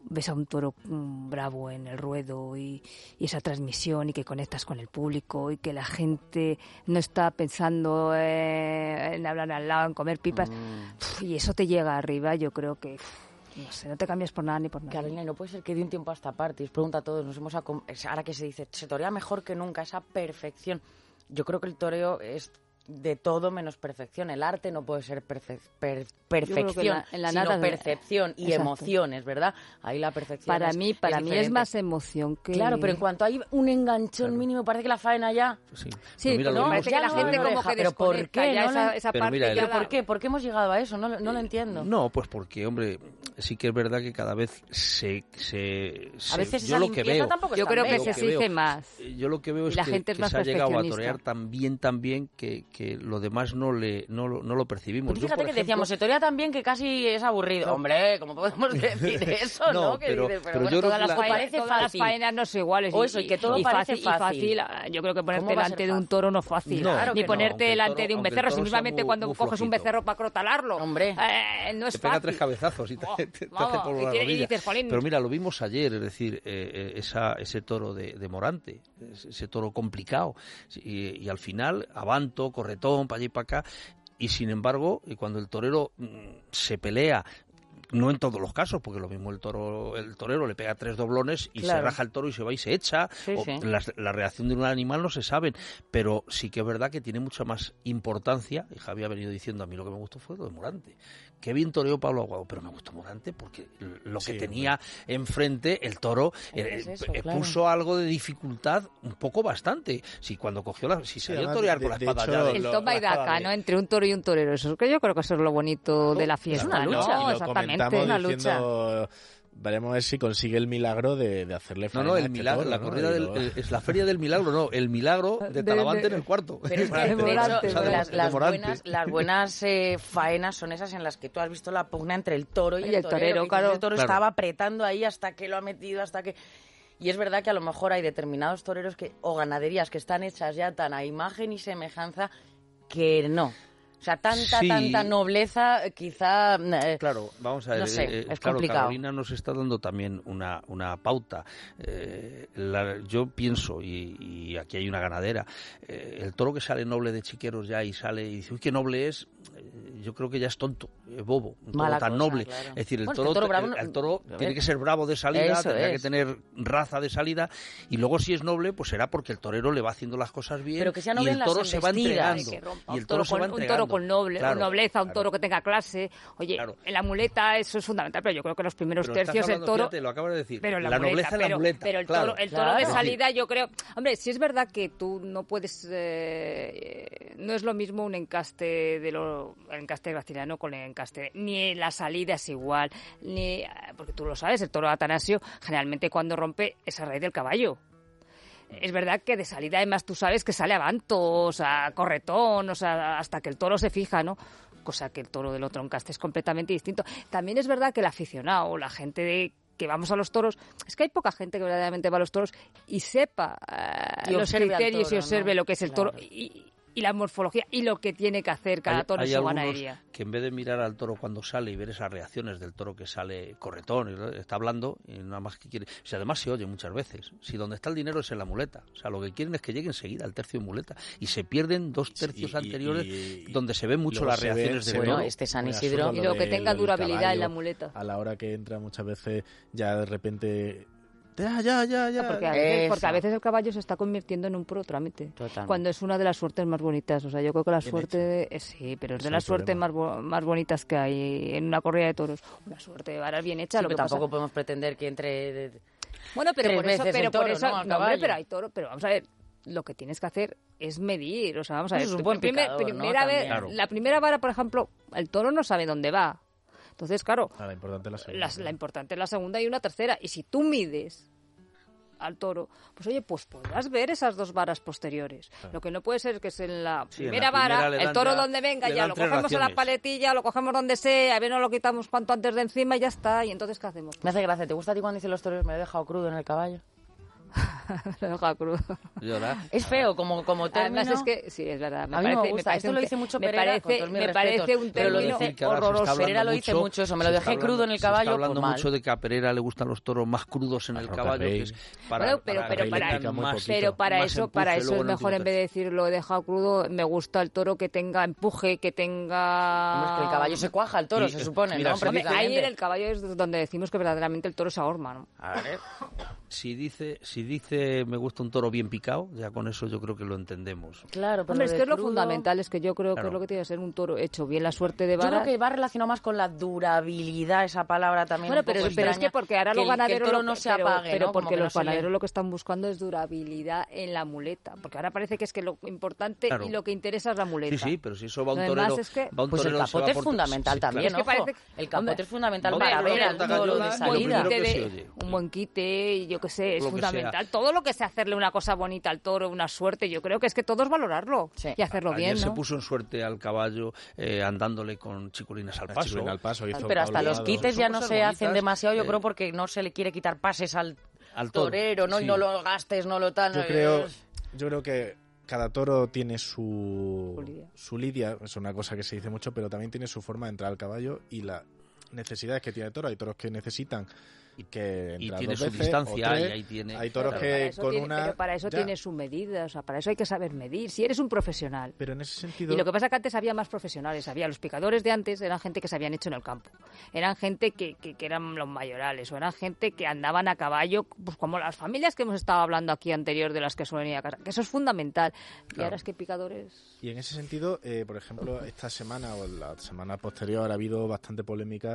ves a un toro um, bravo en el ruedo y, y esa transmisión y que conectas con el público y que la gente no está pensando eh, en hablar al lado, en comer pipas, mm. Uf, y eso te llega arriba, yo creo que... Uf, no sé, no te cambias por nada ni por nada. Carolina, no puede ser que de un tiempo a esta parte, y os pregunto a todos, nos hemos acom- ahora que se dice, se torea mejor que nunca, esa perfección. Yo creo que el toreo es de todo menos perfección. El arte no puede ser perfe- per- perfección, en la, en la sino nada percepción de... y Exacto. emociones, ¿verdad? Ahí la perfección Para es, mí, para es mí diferente. es más emoción que... Claro, pero en cuanto hay un enganchón claro. mínimo, parece que la faena ya... Sí, sí pero no, parece que la gente como deja, que pero ¿por qué? Ya no esa, la... esa pero parte mira, ya ¿Pero por qué? ¿Por qué hemos llegado a eso? No, no lo entiendo. No, pues porque, hombre, sí que es verdad que cada vez se... se, se a veces yo esa lo que veo, tampoco yo creo que bella. se exige más. Yo lo que veo es la que, gente es que más se ha llegado a torear tan bien, tan bien, que, que lo demás no le no, no lo percibimos. Pues fíjate yo, por que ejemplo, decíamos, se torea tan bien que casi es aburrido. No. Hombre, ¿cómo podemos decir eso? no, ¿no? Que pero, dices, pero, pero bueno, yo todas, las, la... faenas, todas las faenas no son iguales. O eso, y que todo y parece fácil, fácil. Y fácil. Yo creo que ponerte delante de un toro no es fácil. No, claro ni ponerte no, delante toro, de un becerro. Simplemente cuando muy, coges muy un becerro para crotalarlo. Hombre, eh, no es te fácil. pega tres cabezazos y te, oh, te, te vamos, hace por la y rodilla. dices, pero mira, lo vimos ayer, es decir, eh, esa, ese toro de, de Morante, ese toro complicado. Y, y al final, avanto, corretón, para allá y para acá. Y sin embargo, y cuando el torero mmm, se pelea, no en todos los casos, porque lo mismo el toro, el torero le pega tres doblones y claro. se raja el toro y se va y se echa, sí, o sí. La, la reacción de un animal no se saben, pero sí que es verdad que tiene mucha más importancia, y Javi ha venido diciendo, a mí lo que me gustó fue lo de Morante. Qué bien toreó Pablo Aguado, pero me gustó Morante porque lo que sí, tenía bueno. enfrente el toro eh, eso, eh, claro. puso algo de dificultad un poco bastante. Si cuando cogió la, si salió a torear con la espada hecho, ya de, el toma y daca, ¿no? Entre un toro y un torero. Eso es que yo creo que eso es lo bonito de la fiesta. Es una lucha, ¿no? Exactamente, es una diciendo... lucha. Veremos a ver si consigue el milagro de, de hacerle faena. No, no, el este milagro, toro, la ¿no? corrida del, lo... es la feria del milagro, no, el milagro de Talavante de, de, en el cuarto. Pero es que, de Morante, hecho, las, las buenas, las buenas eh, faenas son esas en las que tú has visto la pugna entre el toro y, y el, el torero. torero claro. El toro claro. estaba apretando ahí hasta que lo ha metido, hasta que... Y es verdad que a lo mejor hay determinados toreros que o ganaderías que están hechas ya tan a imagen y semejanza que no. O sea, tanta, sí. tanta nobleza, quizá... Eh, claro, vamos a ver. No sé, eh, es claro, complicado. Carolina nos está dando también una, una pauta. Eh, la, yo pienso, y, y aquí hay una ganadera, eh, el toro que sale noble de Chiqueros ya y sale y dice, uy, qué noble es, eh, yo creo que ya es tonto, es bobo, un toro Mala tan cosa, noble. Claro. Es decir, el bueno, toro, el toro, bravo, el, el toro tiene que ser bravo de salida, tendrá es. que tener raza de salida, y luego si es noble, pues será porque el torero le va haciendo las cosas bien, Pero que sea y el toro se va entregando. Y el toro se va entregando. Un toro con noble, claro, nobleza, un toro que tenga clase. Oye, claro. en la muleta eso es fundamental, pero yo creo que los primeros pero tercios hablando, el toro... Fíjate, lo acabas de decir, pero la, la muleta, nobleza pero, la muleta. Pero el claro, toro, el toro claro. de salida yo creo... Hombre, si es verdad que tú no puedes... Eh, no es lo mismo un encaste de lo el encaste graciliano con el encaste... Ni la salida es igual, ni... Porque tú lo sabes, el toro de Atanasio generalmente cuando rompe es a raíz del caballo. Es verdad que de salida además tú sabes que sale avanto, o sea, corretón, o sea, hasta que el toro se fija, ¿no? Cosa que el toro del otro encaste es completamente distinto. También es verdad que el aficionado, la gente de que vamos a los toros, es que hay poca gente que verdaderamente va a los toros y sepa uh, y los criterios toro, y observe ¿no? lo que es el claro. toro y, y la morfología y lo que tiene que hacer cada hay, toro hay en su algunos ganadería. Que en vez de mirar al toro cuando sale y ver esas reacciones del toro que sale corretón, y está hablando y nada más que quiere... O sea, además se oye muchas veces. Si donde está el dinero es en la muleta. O sea, lo que quieren es que llegue enseguida al tercio de muleta. Y se pierden dos tercios sí, y, anteriores y, y, donde se ven mucho las reacciones del bueno, toro. este San Isidro... Y lo que tenga durabilidad en la muleta. A la hora que entra muchas veces ya de repente... Ya, ya, ya, ya. No, porque, a veces, porque a veces el caballo se está convirtiendo en un puro trámite. Totalmente. Cuando es una de las suertes más bonitas. O sea, yo creo que la suerte... Eh, sí, pero es de las suertes más, bo más bonitas que hay en una corrida de toros. Una suerte de varas bien hecha. Sí, lo pero que tampoco pasa... podemos pretender que entre... De... Bueno, pero Tres por eso... veces Pero el toro, por eso ¿no? no, hombre, pero hay toro... Pero vamos a ver... Lo que tienes que hacer es medir. O sea, vamos a ver... Eso es un buen primer, picador, primera ¿no? vez, Claro. La primera vara, por ejemplo, el toro no sabe dónde va. Entonces, claro... Ah, la importante es la segunda. La, la importante es la segunda y una tercera. Y si tú mides... al toro, pues oye, pues podrás ver esas dos varas posteriores. Claro. Lo que no puede ser que es en la sí, primera, en la primera vara, el toro ya, donde venga, ya lo cogemos raciones. a la paletilla, lo cogemos donde sea, a ver, no lo quitamos cuanto antes de encima y ya está. Y entonces, ¿qué hacemos? Me hace gracia. ¿Te gusta a ti cuando dicen los toros me lo he dejado crudo en el caballo? Lo deja crudo. Llorar. Es feo como, como término. Además es que, sí, es verdad. Me a mí parece, me gusta. parece Esto un, lo dice mucho me Pereira, parece, con todos mis me respetos, parece un pero lo término dice que ahora se horroroso. está hablando Pereira lo dice mucho, eso me lo se dejé está crudo en el hablando- caballo, Se está hablando pues mal. mucho de que a Pereira le gustan los toros más crudos en A el Roca caballo, Rey. que es para, Bueno, pero, para pero, que para, tengan muy más, poquito. pero para más eso, empuje para eso luego es en el mejor, en vez de decir lo he dejado crudo, me gusta el toro que tenga empuje, que tenga... Hombre, es que el caballo se cuaja al toro, Y, se eh, supone, mira, ¿no? si Hombre, Precisamente. ahí en el caballo es donde decimos que verdaderamente el toro se ahorma, ¿no? A ver. Si dice, si dice me gusta un toro bien picado, ya con eso yo creo que lo entendemos. Claro, pero Hombre, es de que es lo crudo- fundamental, es que yo creo que Claro. es lo que tiene que ser un toro hecho bien, la suerte de Yo vara. creo que va relacionado más con la durabilidad, esa palabra también. Bueno, un poco pero, pero es extraña, que porque ahora que los el- que el ganaderos toro lo- no se pero, apague, pero ¿no? Como porque que no los se le- ganaderos lo que están buscando es durabilidad en la muleta, porque ahora parece que es que lo importante Claro. y lo que interesa es la muleta. Sí, sí, pero si eso va un Lo torero... demás es que- va un Pues el torero, se va capote es por- fundamental sí, también, Es que ojo. parece- El capote hombre, es fundamental hombre, para lo- ver al un toro de lo buen salida. primero quite que se de- oye. un buen quite, yo qué sé, es Lo que fundamental. Todo lo que sea hacerle una cosa bonita al toro, una suerte, yo creo que es que todo es valorarlo Sí. y hacerlo Ayer bien, se ¿no? puso en suerte al caballo eh, andándole con chiculinas al La paso. chilena al paso, hizo Pero hasta Pablo los Guado. quites ya Son no cosas se hacen bonitas, demasiado, yo eh, creo, porque no se le quiere quitar pases al, al toro. torero, ¿no? Sí. Y no lo gastes, no lo tal. Yo no- creo, yo creo que cada toro tiene su, Su lidia. su lidia, es una cosa que se dice mucho, pero también tiene su forma de entrar al caballo y las necesidades que tiene el toro. Hay toros que necesitan que Y entrar tiene dos su veces, distancia o tres. y ahí tiene... Hay toros Pero que para eso con tiene, una... pero para eso ya. tiene su medida, o sea, para eso hay que saber medir. Si eres un profesional. Pero en ese sentido... Y lo que pasa es que antes había más profesionales, había los picadores de antes, eran gente que se habían hecho en el campo, eran gente que, que, que eran los mayorales, o eran gente que andaban a caballo, pues como las familias que hemos estado hablando aquí anterior de las que suelen ir a casa, que eso es fundamental. Y Claro. ahora es que picadores... Y en ese sentido, eh, por ejemplo, esta semana o la semana posterior ha habido bastante polémica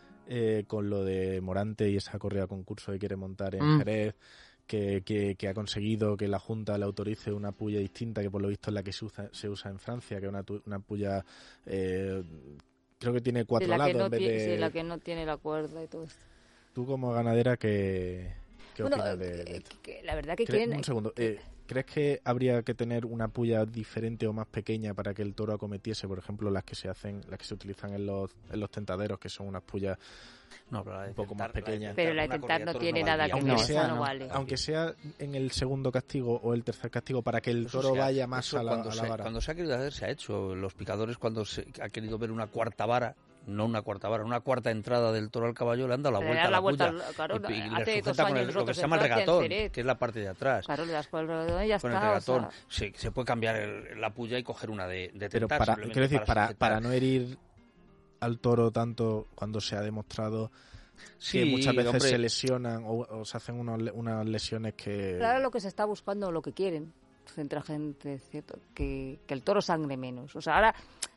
eh, con lo de Morante y esa corrida concurso que quiere montar en Mm. Jerez, que, que, que ha conseguido que la Junta le autorice una puya distinta, que por lo visto es la que se usa, se usa en Francia, que es una, tu- una puya, eh, creo que tiene cuatro de la que, lados no en vez tiene, de... sí, la que no tiene la cuerda y todo esto. Tú como ganadera, ¿qué, qué Bueno, opinas de, eh, de esto? que la verdad que Cre- quieren... Un segundo. eh, ¿Crees que habría que tener una puya diferente o más pequeña para que el toro acometiese, por ejemplo, las que se hacen, las que se utilizan en los, en los tentaderos, que son unas puyas No, pero la de un poco más tentar- la de pequeña. Pero la de una tentar corrida de no toros tiene nada valdría. que aunque ver, sea, eso no vale. aunque sea en el segundo castigo o el tercer castigo, para que el Eso toro se ha- vaya más eso a la, cuando a la se, vara? Cuando se ha querido hacer, se ha hecho. Los picadores, cuando se ha querido ver una cuarta vara, no una cuarta vara, una cuarta entrada del toro al caballo, le han dado la Le vuelta dan a la la vuelta puya. al- claro, y, y le hace dos sujeta con años el- lo que nosotros se llama el en Francia, en regatón, Jerez. que es la parte de atrás. Claro, le das con el redondel y ya Con el está. o regatón sea, se, se puede cambiar el- la puya y coger una de, de Pero tentar, para, simplemente quiero decir, para, sujetar. para no herir al toro tanto cuando se ha demostrado que Sí, muchas veces hombre, se lesionan o, o se hacen unos le- unas lesiones que... Claro, lo que se está buscando, lo que quieren, centra gente, cierto, que, que el toro sangre menos. O sea, ahora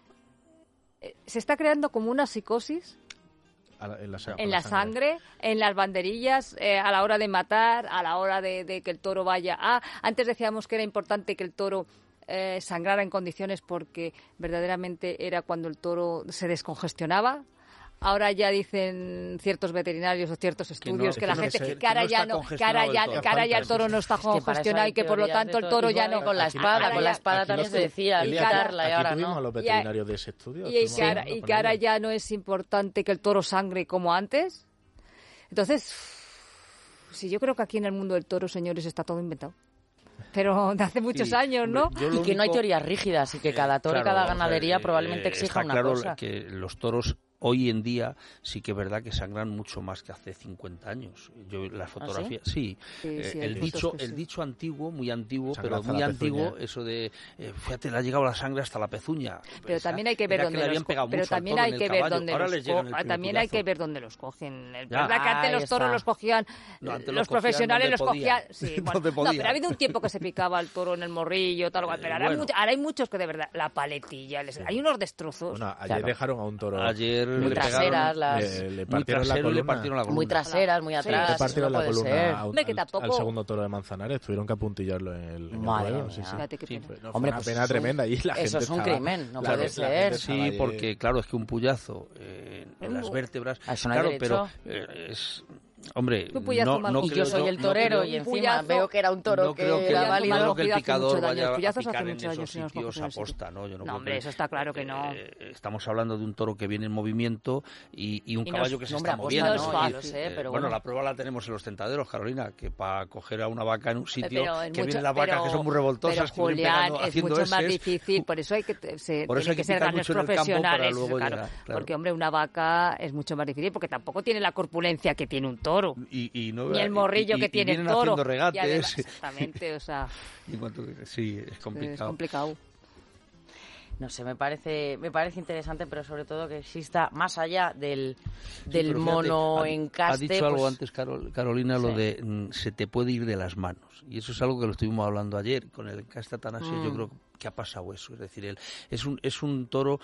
eh, se está creando como una psicosis a la- en la, sa- en con la sangre, en las banderillas, eh, a la hora de matar, a la hora de, de que el toro vaya a... Antes decíamos que era importante que el toro eh, sangrara en condiciones porque verdaderamente era cuando el toro se descongestionaba. Ahora ya dicen ciertos veterinarios o ciertos estudios no, que, la que no gente se- que ahora que no ya está no que ahora congestionado ya, el toro. que ahora ya el toro no está Es que para eso congestionado hay y que por lo teorías tanto de el todo toro tipo, ya ¿eh? no Con la Aquí- espada, ahora con la ya- espada aquí también los se tu- decía, Elías, quitarla y aquí ahora tuvimos no. a los Y a- veterinarios de ese estudio. y, y estuvimos que ahora, hablando y con que ahora ellos. ya no es importante que el toro sangre como antes. Entonces, sí, yo creo que aquí en el mundo del toro, señores, está todo inventado. Pero de hace muchos Sí, años, ¿no? hombre, yo Y lo que no hay único- teorías rígidas y que cada toro y Claro, cada vamos a ver, ganadería eh, probablemente eh, exija está una claro cosa. que los toros hoy en día sí que es verdad que sangran mucho más que hace cincuenta años. Yo las fotografías, sí, Sí, eh, sí, hay el fotos dicho que el sí. dicho antiguo, muy antiguo, Sangra pero hasta muy la antiguo, pezuña. eso de eh, fíjate, le ha llegado la sangre hasta la pezuña. Pero Esa- también hay que ver era dónde le los habían co- pegado pero mucho al también toro hay en el que ver caballo. dónde Ahora los les llegan co- el ah, primer también hay puyazo. que ver dónde los cogen. Es Ya. verdad que antes Ahí los toros está. los cogían, No, antes los los cogían profesionales donde los podían. cogían, sí, Donde bueno, no, podían. pero ha habido un tiempo que se picaba el toro en el morrillo, tal cual, Eh, pero ahora, hay bueno. much- ahora hay muchos que de verdad, la paletilla, les- hay unos destrozos. Bueno, ayer Claro. dejaron a un toro... Ayer Muy le traseras, pegaron, las... le, le muy partieron la trasero y le columna. partieron la columna. muy traseras, muy Sí. atrás. Le eso partieron no la puede columna ser. a- Hombre, que al, tampoco- al segundo toro de Manzanares. Tuvieron que apuntillarlo en el, en el Madre ruedo, mía. sí, sí. Fíjate qué Sí, pena. Fue- no, fue Hombre, una pues pena eso- tremenda y la eso gente es un estaba- crimen, no la- puede la gente ser. estaba Sí, allí- porque claro, es que un puyazo eh, en las Uh. vértebras, A eso no hay claro, derecho. pero eh, es Hombre, Un puyazo no, mal no Y creo, yo soy no- el no torero creo- y encima puyazo- veo que era un toro no que creo que, era Puyazo válido. mal no creo que el cogido hace picador muchos vaya años. a Puyazos picar hace en muchos esos años en los sitios coges en el sitio. aposta, ¿no? Yo no, No, creo hombre, que- eso está claro que no. eh, estamos hablando de un toro que viene en movimiento y, y un Y no caballo es- que se no, hombre, está aposta moviendo. no es ¿no? fácil. Lo sé, Eh, pero bueno, bueno. la prueba la tenemos en los tentaderos, Carolina, que para coger a una vaca en un sitio Pero en que mucho- vienen las vacas pero- que son muy revoltosas, pero, que vienen Julián, pegando, es haciendo mucho más eses. difícil, por eso hay que se, Por eso tienen hay que que ser picar grandes mucho en el campo para profesionales, luego claro, llegar, claro. porque hombre, una vaca es mucho más difícil porque tampoco tiene la corpulencia que tiene un toro, Y, y no, ni el y- morrillo y- que y tiene el vienen toro. haciendo regates. Y además- exactamente, o sea, Y en cuanto que- sí, es complicado. es complicado. No sé, me parece, me parece interesante, pero sobre todo que exista más allá del, Sí, del pero fíjate, mono ha- encaste. Ha dicho algo pues, antes, Carol- Carolina, lo Sí. de mm, se te puede ir de las manos. Y eso es algo que lo estuvimos hablando ayer. Con el encaste Atanasio Mm. yo creo que ha pasado eso. Es decir, él es un, es un toro,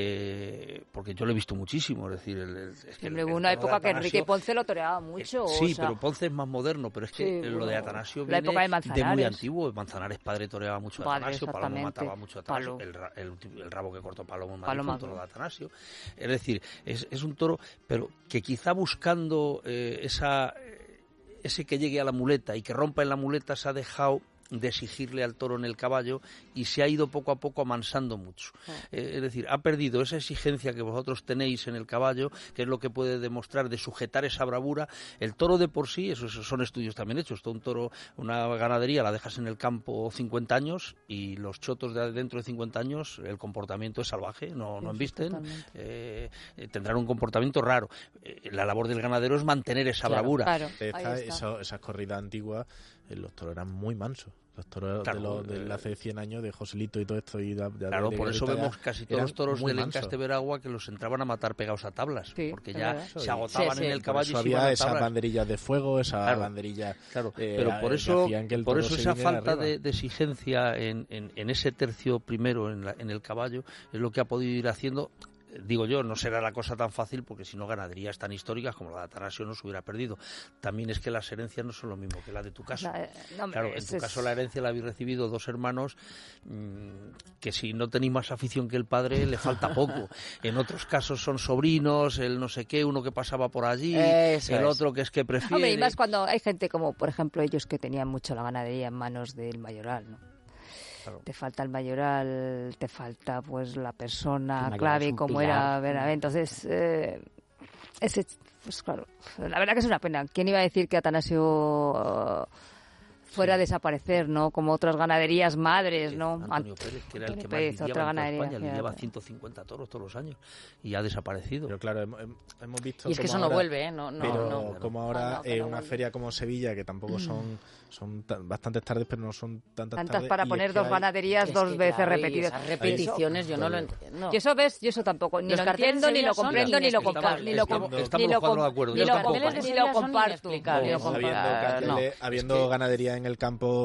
eh, porque yo lo he visto muchísimo. Es decir, el, el- es que el- Hombre, hubo el una toro de época que Atanasio- Enrique Ponce lo toreaba eh, mucho. Sí, o sea, pero Ponce es más moderno, pero es que Sí, lo de bueno, Atanasio la viene época de muy Manzanares. antiguo. Manzanares padre toreaba mucho a Padre, Atanasio, Palomo exactamente. mataba mucho a Atanasio, Palo. el, ra- el ulti- el rabo que cortó Palomo en Madrid Palo fue un Magno. toro de Atanasio. Es decir, es, es un toro, pero que quizá buscando eh, esa ese que llegue a la muleta y que rompa en la muleta se ha dejado de exigirle al toro en el caballo y se ha ido poco a poco amansando mucho. Eh, es decir, ha perdido esa exigencia que vosotros tenéis en el caballo, que es lo que puede demostrar de sujetar esa bravura. El toro de por sí, esos son estudios también hechos. Todo un toro, una ganadería, la dejas en el campo cincuenta años y los chotos de dentro de cincuenta años, el comportamiento es salvaje, no, no embisten, eh, eh, tendrán un comportamiento raro. Eh, la labor del ganadero es mantener esa Claro, bravura. Claro, Esta- ahí está. eso- esas corridas antiguas, eh, los toros eran muy mansos. Los toros Claro, de, los, de eh, hace cien años, de Joselito y todo esto. Y de, de- Claro, de por eso Guerrita, vemos casi todos eran los toros muy del mansos. encaste Veragua que los entraban a matar pegados a tablas, Sí, porque es ya verdad. se agotaban Sí, sí. en el Por caballo eso y se iban había a esas tablas. banderillas de fuego, esas Claro. banderillas. Claro, eh, pero por que eso, hacían que el por toro eso se esa viniera falta arriba. de, de exigencia en, en, en ese tercio primero en, la- en el caballo es lo que ha podido ir haciendo. Digo yo, no será la cosa tan fácil porque si no ganaderías tan históricas como la de Atanasio no se hubiera perdido. También es que las herencias no son lo mismo que la de tu caso. O sea, eh, no, hombre, Claro, en es- tu es- caso la herencia la habéis recibido dos hermanos mmm, que si no tenéis más afición que el padre le falta poco. En otros casos son sobrinos, el no sé qué, uno que pasaba por allí, Eso el es. otro que es que prefiere. Hombre, y más cuando hay gente como, por ejemplo, ellos que tenían mucho la ganadería en manos del mayoral, ¿no? Claro. Te falta el mayoral, te falta pues la El persona mayoral es clave un como pilar. era Benavente. Entonces, eh, ese, pues claro, la verdad que es una pena. ¿Quién iba a decir que Atanasio eh, fuera a desaparecer, ¿no? Como otras ganaderías madres, ¿no? Antonio Pérez, que era el Antonio que Pérez, más lidiaba otra en toda ganadería, España, lidiaba fíjate. ciento cincuenta toros todos los años y ha desaparecido. Pero claro, hemos, hemos visto. Y es que como eso no ahora- vuelve, ¿eh? No, no, pero no. como Ah, ahora no, que eh, no una vuelve. feria como Sevilla, que tampoco son son tan- bastantes tardes, pero no son tantas, Tantas tardes. para y es poner que dos hay- ganaderías Es dos que, veces claro, y repetidas. esas repeticiones yo no lo entiendo. Y eso ves, yo eso tampoco, ni Los lo carteles entiendo, de ni Sevilla lo son comprendo, ni lo inexplicables. comparto, ni lo Estamos- com- estamos ni los lo cuatro de com- acuerdo. ni Yo lo tampoco. com- Los carteles de ni lo Sevilla son comparto, inexplicables. ni lo No, habiendo, comparto. carteles- no. habiendo Es que- ganadería en el campo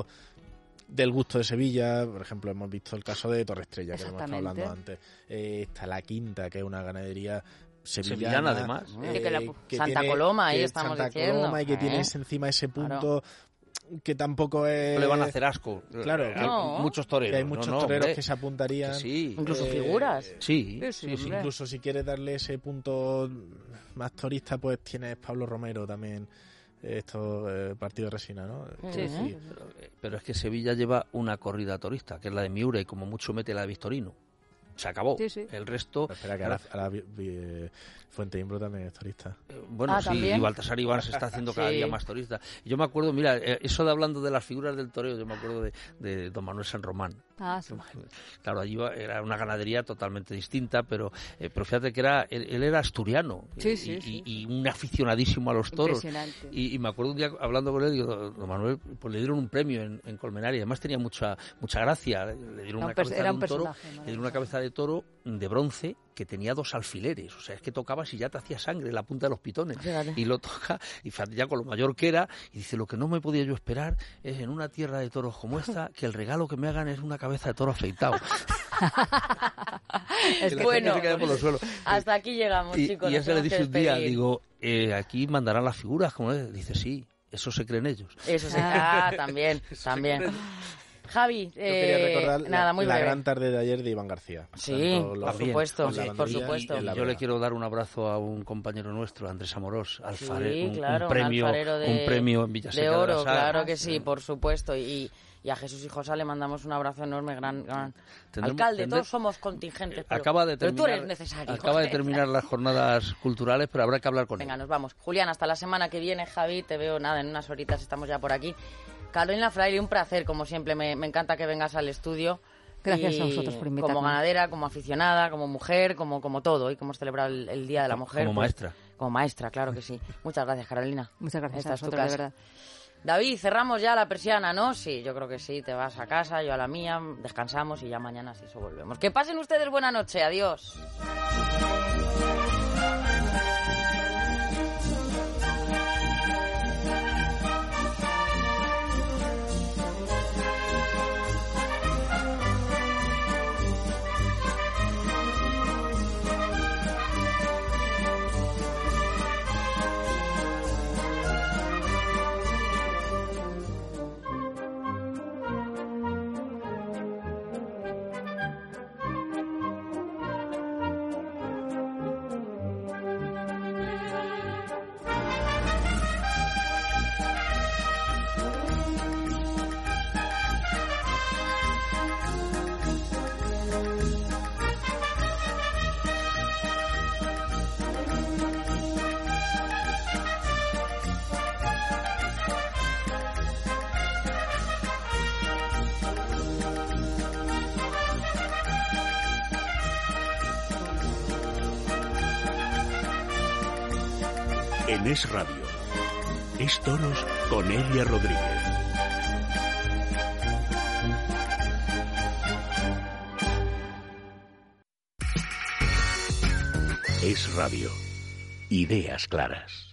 del gusto de Sevilla, por ejemplo, hemos visto el caso de Torre Estrella, que lo hemos estado hablando Exactamente. antes. Eh, está La Quinta, que es una ganadería sevillana, Sevillana, además. Sí, que la- que Santa tiene- Coloma, ahí que estamos Santa diciendo. Coloma y que ¿eh? tiene ese- encima ese Claro. punto que tampoco es... No le van a hacer asco. Claro, Hay No. muchos toreros. que hay no, muchos no, toreros hombre. que se apuntarían. Que sí. Incluso Eh, figuras. Sí, Sí, sí, sí. hombre. Incluso si quieres darle ese punto más torista, pues tienes Pablo Romero también, eh, estos eh, partidos de resina, ¿no? Sí, Eh, sí. Pero, pero es que Sevilla lleva una corrida torista, que es la de Miura, y como mucho mete la de Victorino. Se acabó. Sí, sí. El resto... Pero espera, que ahora, ahora vi- vi- eh, Fuente Imbro también es turista. Eh, Bueno, Ah, sí, ¿también? y Baltasar Iván se está haciendo cada Sí. día más turista. Yo me acuerdo, mira, eh, eso de hablando de las figuras del toreo, yo me acuerdo de, de don Manuel San Román. Ah, sí. Claro, allí iba- era una ganadería totalmente distinta, pero, eh, pero fíjate que era él, él era asturiano Sí, y, sí, y- sí. y un aficionadísimo a los toros. Impresionante. Y, y me acuerdo un día hablando con él, digo, don Manuel, pues le dieron un premio en, en Colmenares, además tenía mucha mucha gracia, le dieron Era una un pers- cabeza era de un un toro, personaje, le dieron una cabeza de toro de bronce que tenía dos alfileres, o sea, es que tocabas y ya te hacía sangre en la punta de los pitones. Fíjate. Y lo toca, y fíjate ya con lo mayor que era, y dice, lo que no me podía yo esperar es en una tierra de toros como esta, que el regalo que me hagan es una cabeza de toro afeitado. Es Que que la bueno, gente se cae por los suelos. Hasta aquí llegamos, Y, chicos. y nos ese le tenemos que dije un día, despedir. digo, eh, aquí mandarán las figuras, como es. Dice, sí, eso se creen ellos. Eso sí, ah, también, también. Javi, Yo quería eh, recordar nada, la, muy la breve. gran tarde de ayer de Iván García. Sí, Tanto por los- supuesto, con la sí, por banderilla supuesto. y la Yo le vela. quiero dar un abrazo a un compañero nuestro, Andrés Amorós, alfarero, Sí, un, claro, un premio, un alfarero de, un premio en Villaseca de de oro, la Sal. claro que sí, por supuesto. Y, y a Jesús y José le mandamos un abrazo enorme, gran, gran Tendremos- alcalde. tendré- Todos somos contingentes, pero, Acaba de pero tú terminar, eres necesario. acaba de terminar las jornadas culturales, pero habrá que hablar con Venga, él. nos vamos. Julián, hasta la semana que viene. Javi, te veo nada, en unas horitas estamos ya por aquí. Carolina Fraile, un placer, como siempre. Me, me encanta que vengas al estudio. Gracias Y a vosotros por invitarme. Como ganadera, como aficionada, como mujer, como, como todo. Y como hemos celebrado el, el Día de la Mujer. Como pues, maestra. Como maestra, claro que sí. Muchas gracias, Carolina. Muchas gracias Esta a es tu vosotros, de casa. verdad. David, cerramos ya la persiana, ¿no? Sí, yo creo que sí. Te vas a casa, yo a la mía, descansamos y ya mañana sí eso volvemos. Que pasen ustedes buena noche. Adiós. En Es Radio. Es Toros con Elia Rodríguez. Es Radio. Ideas claras.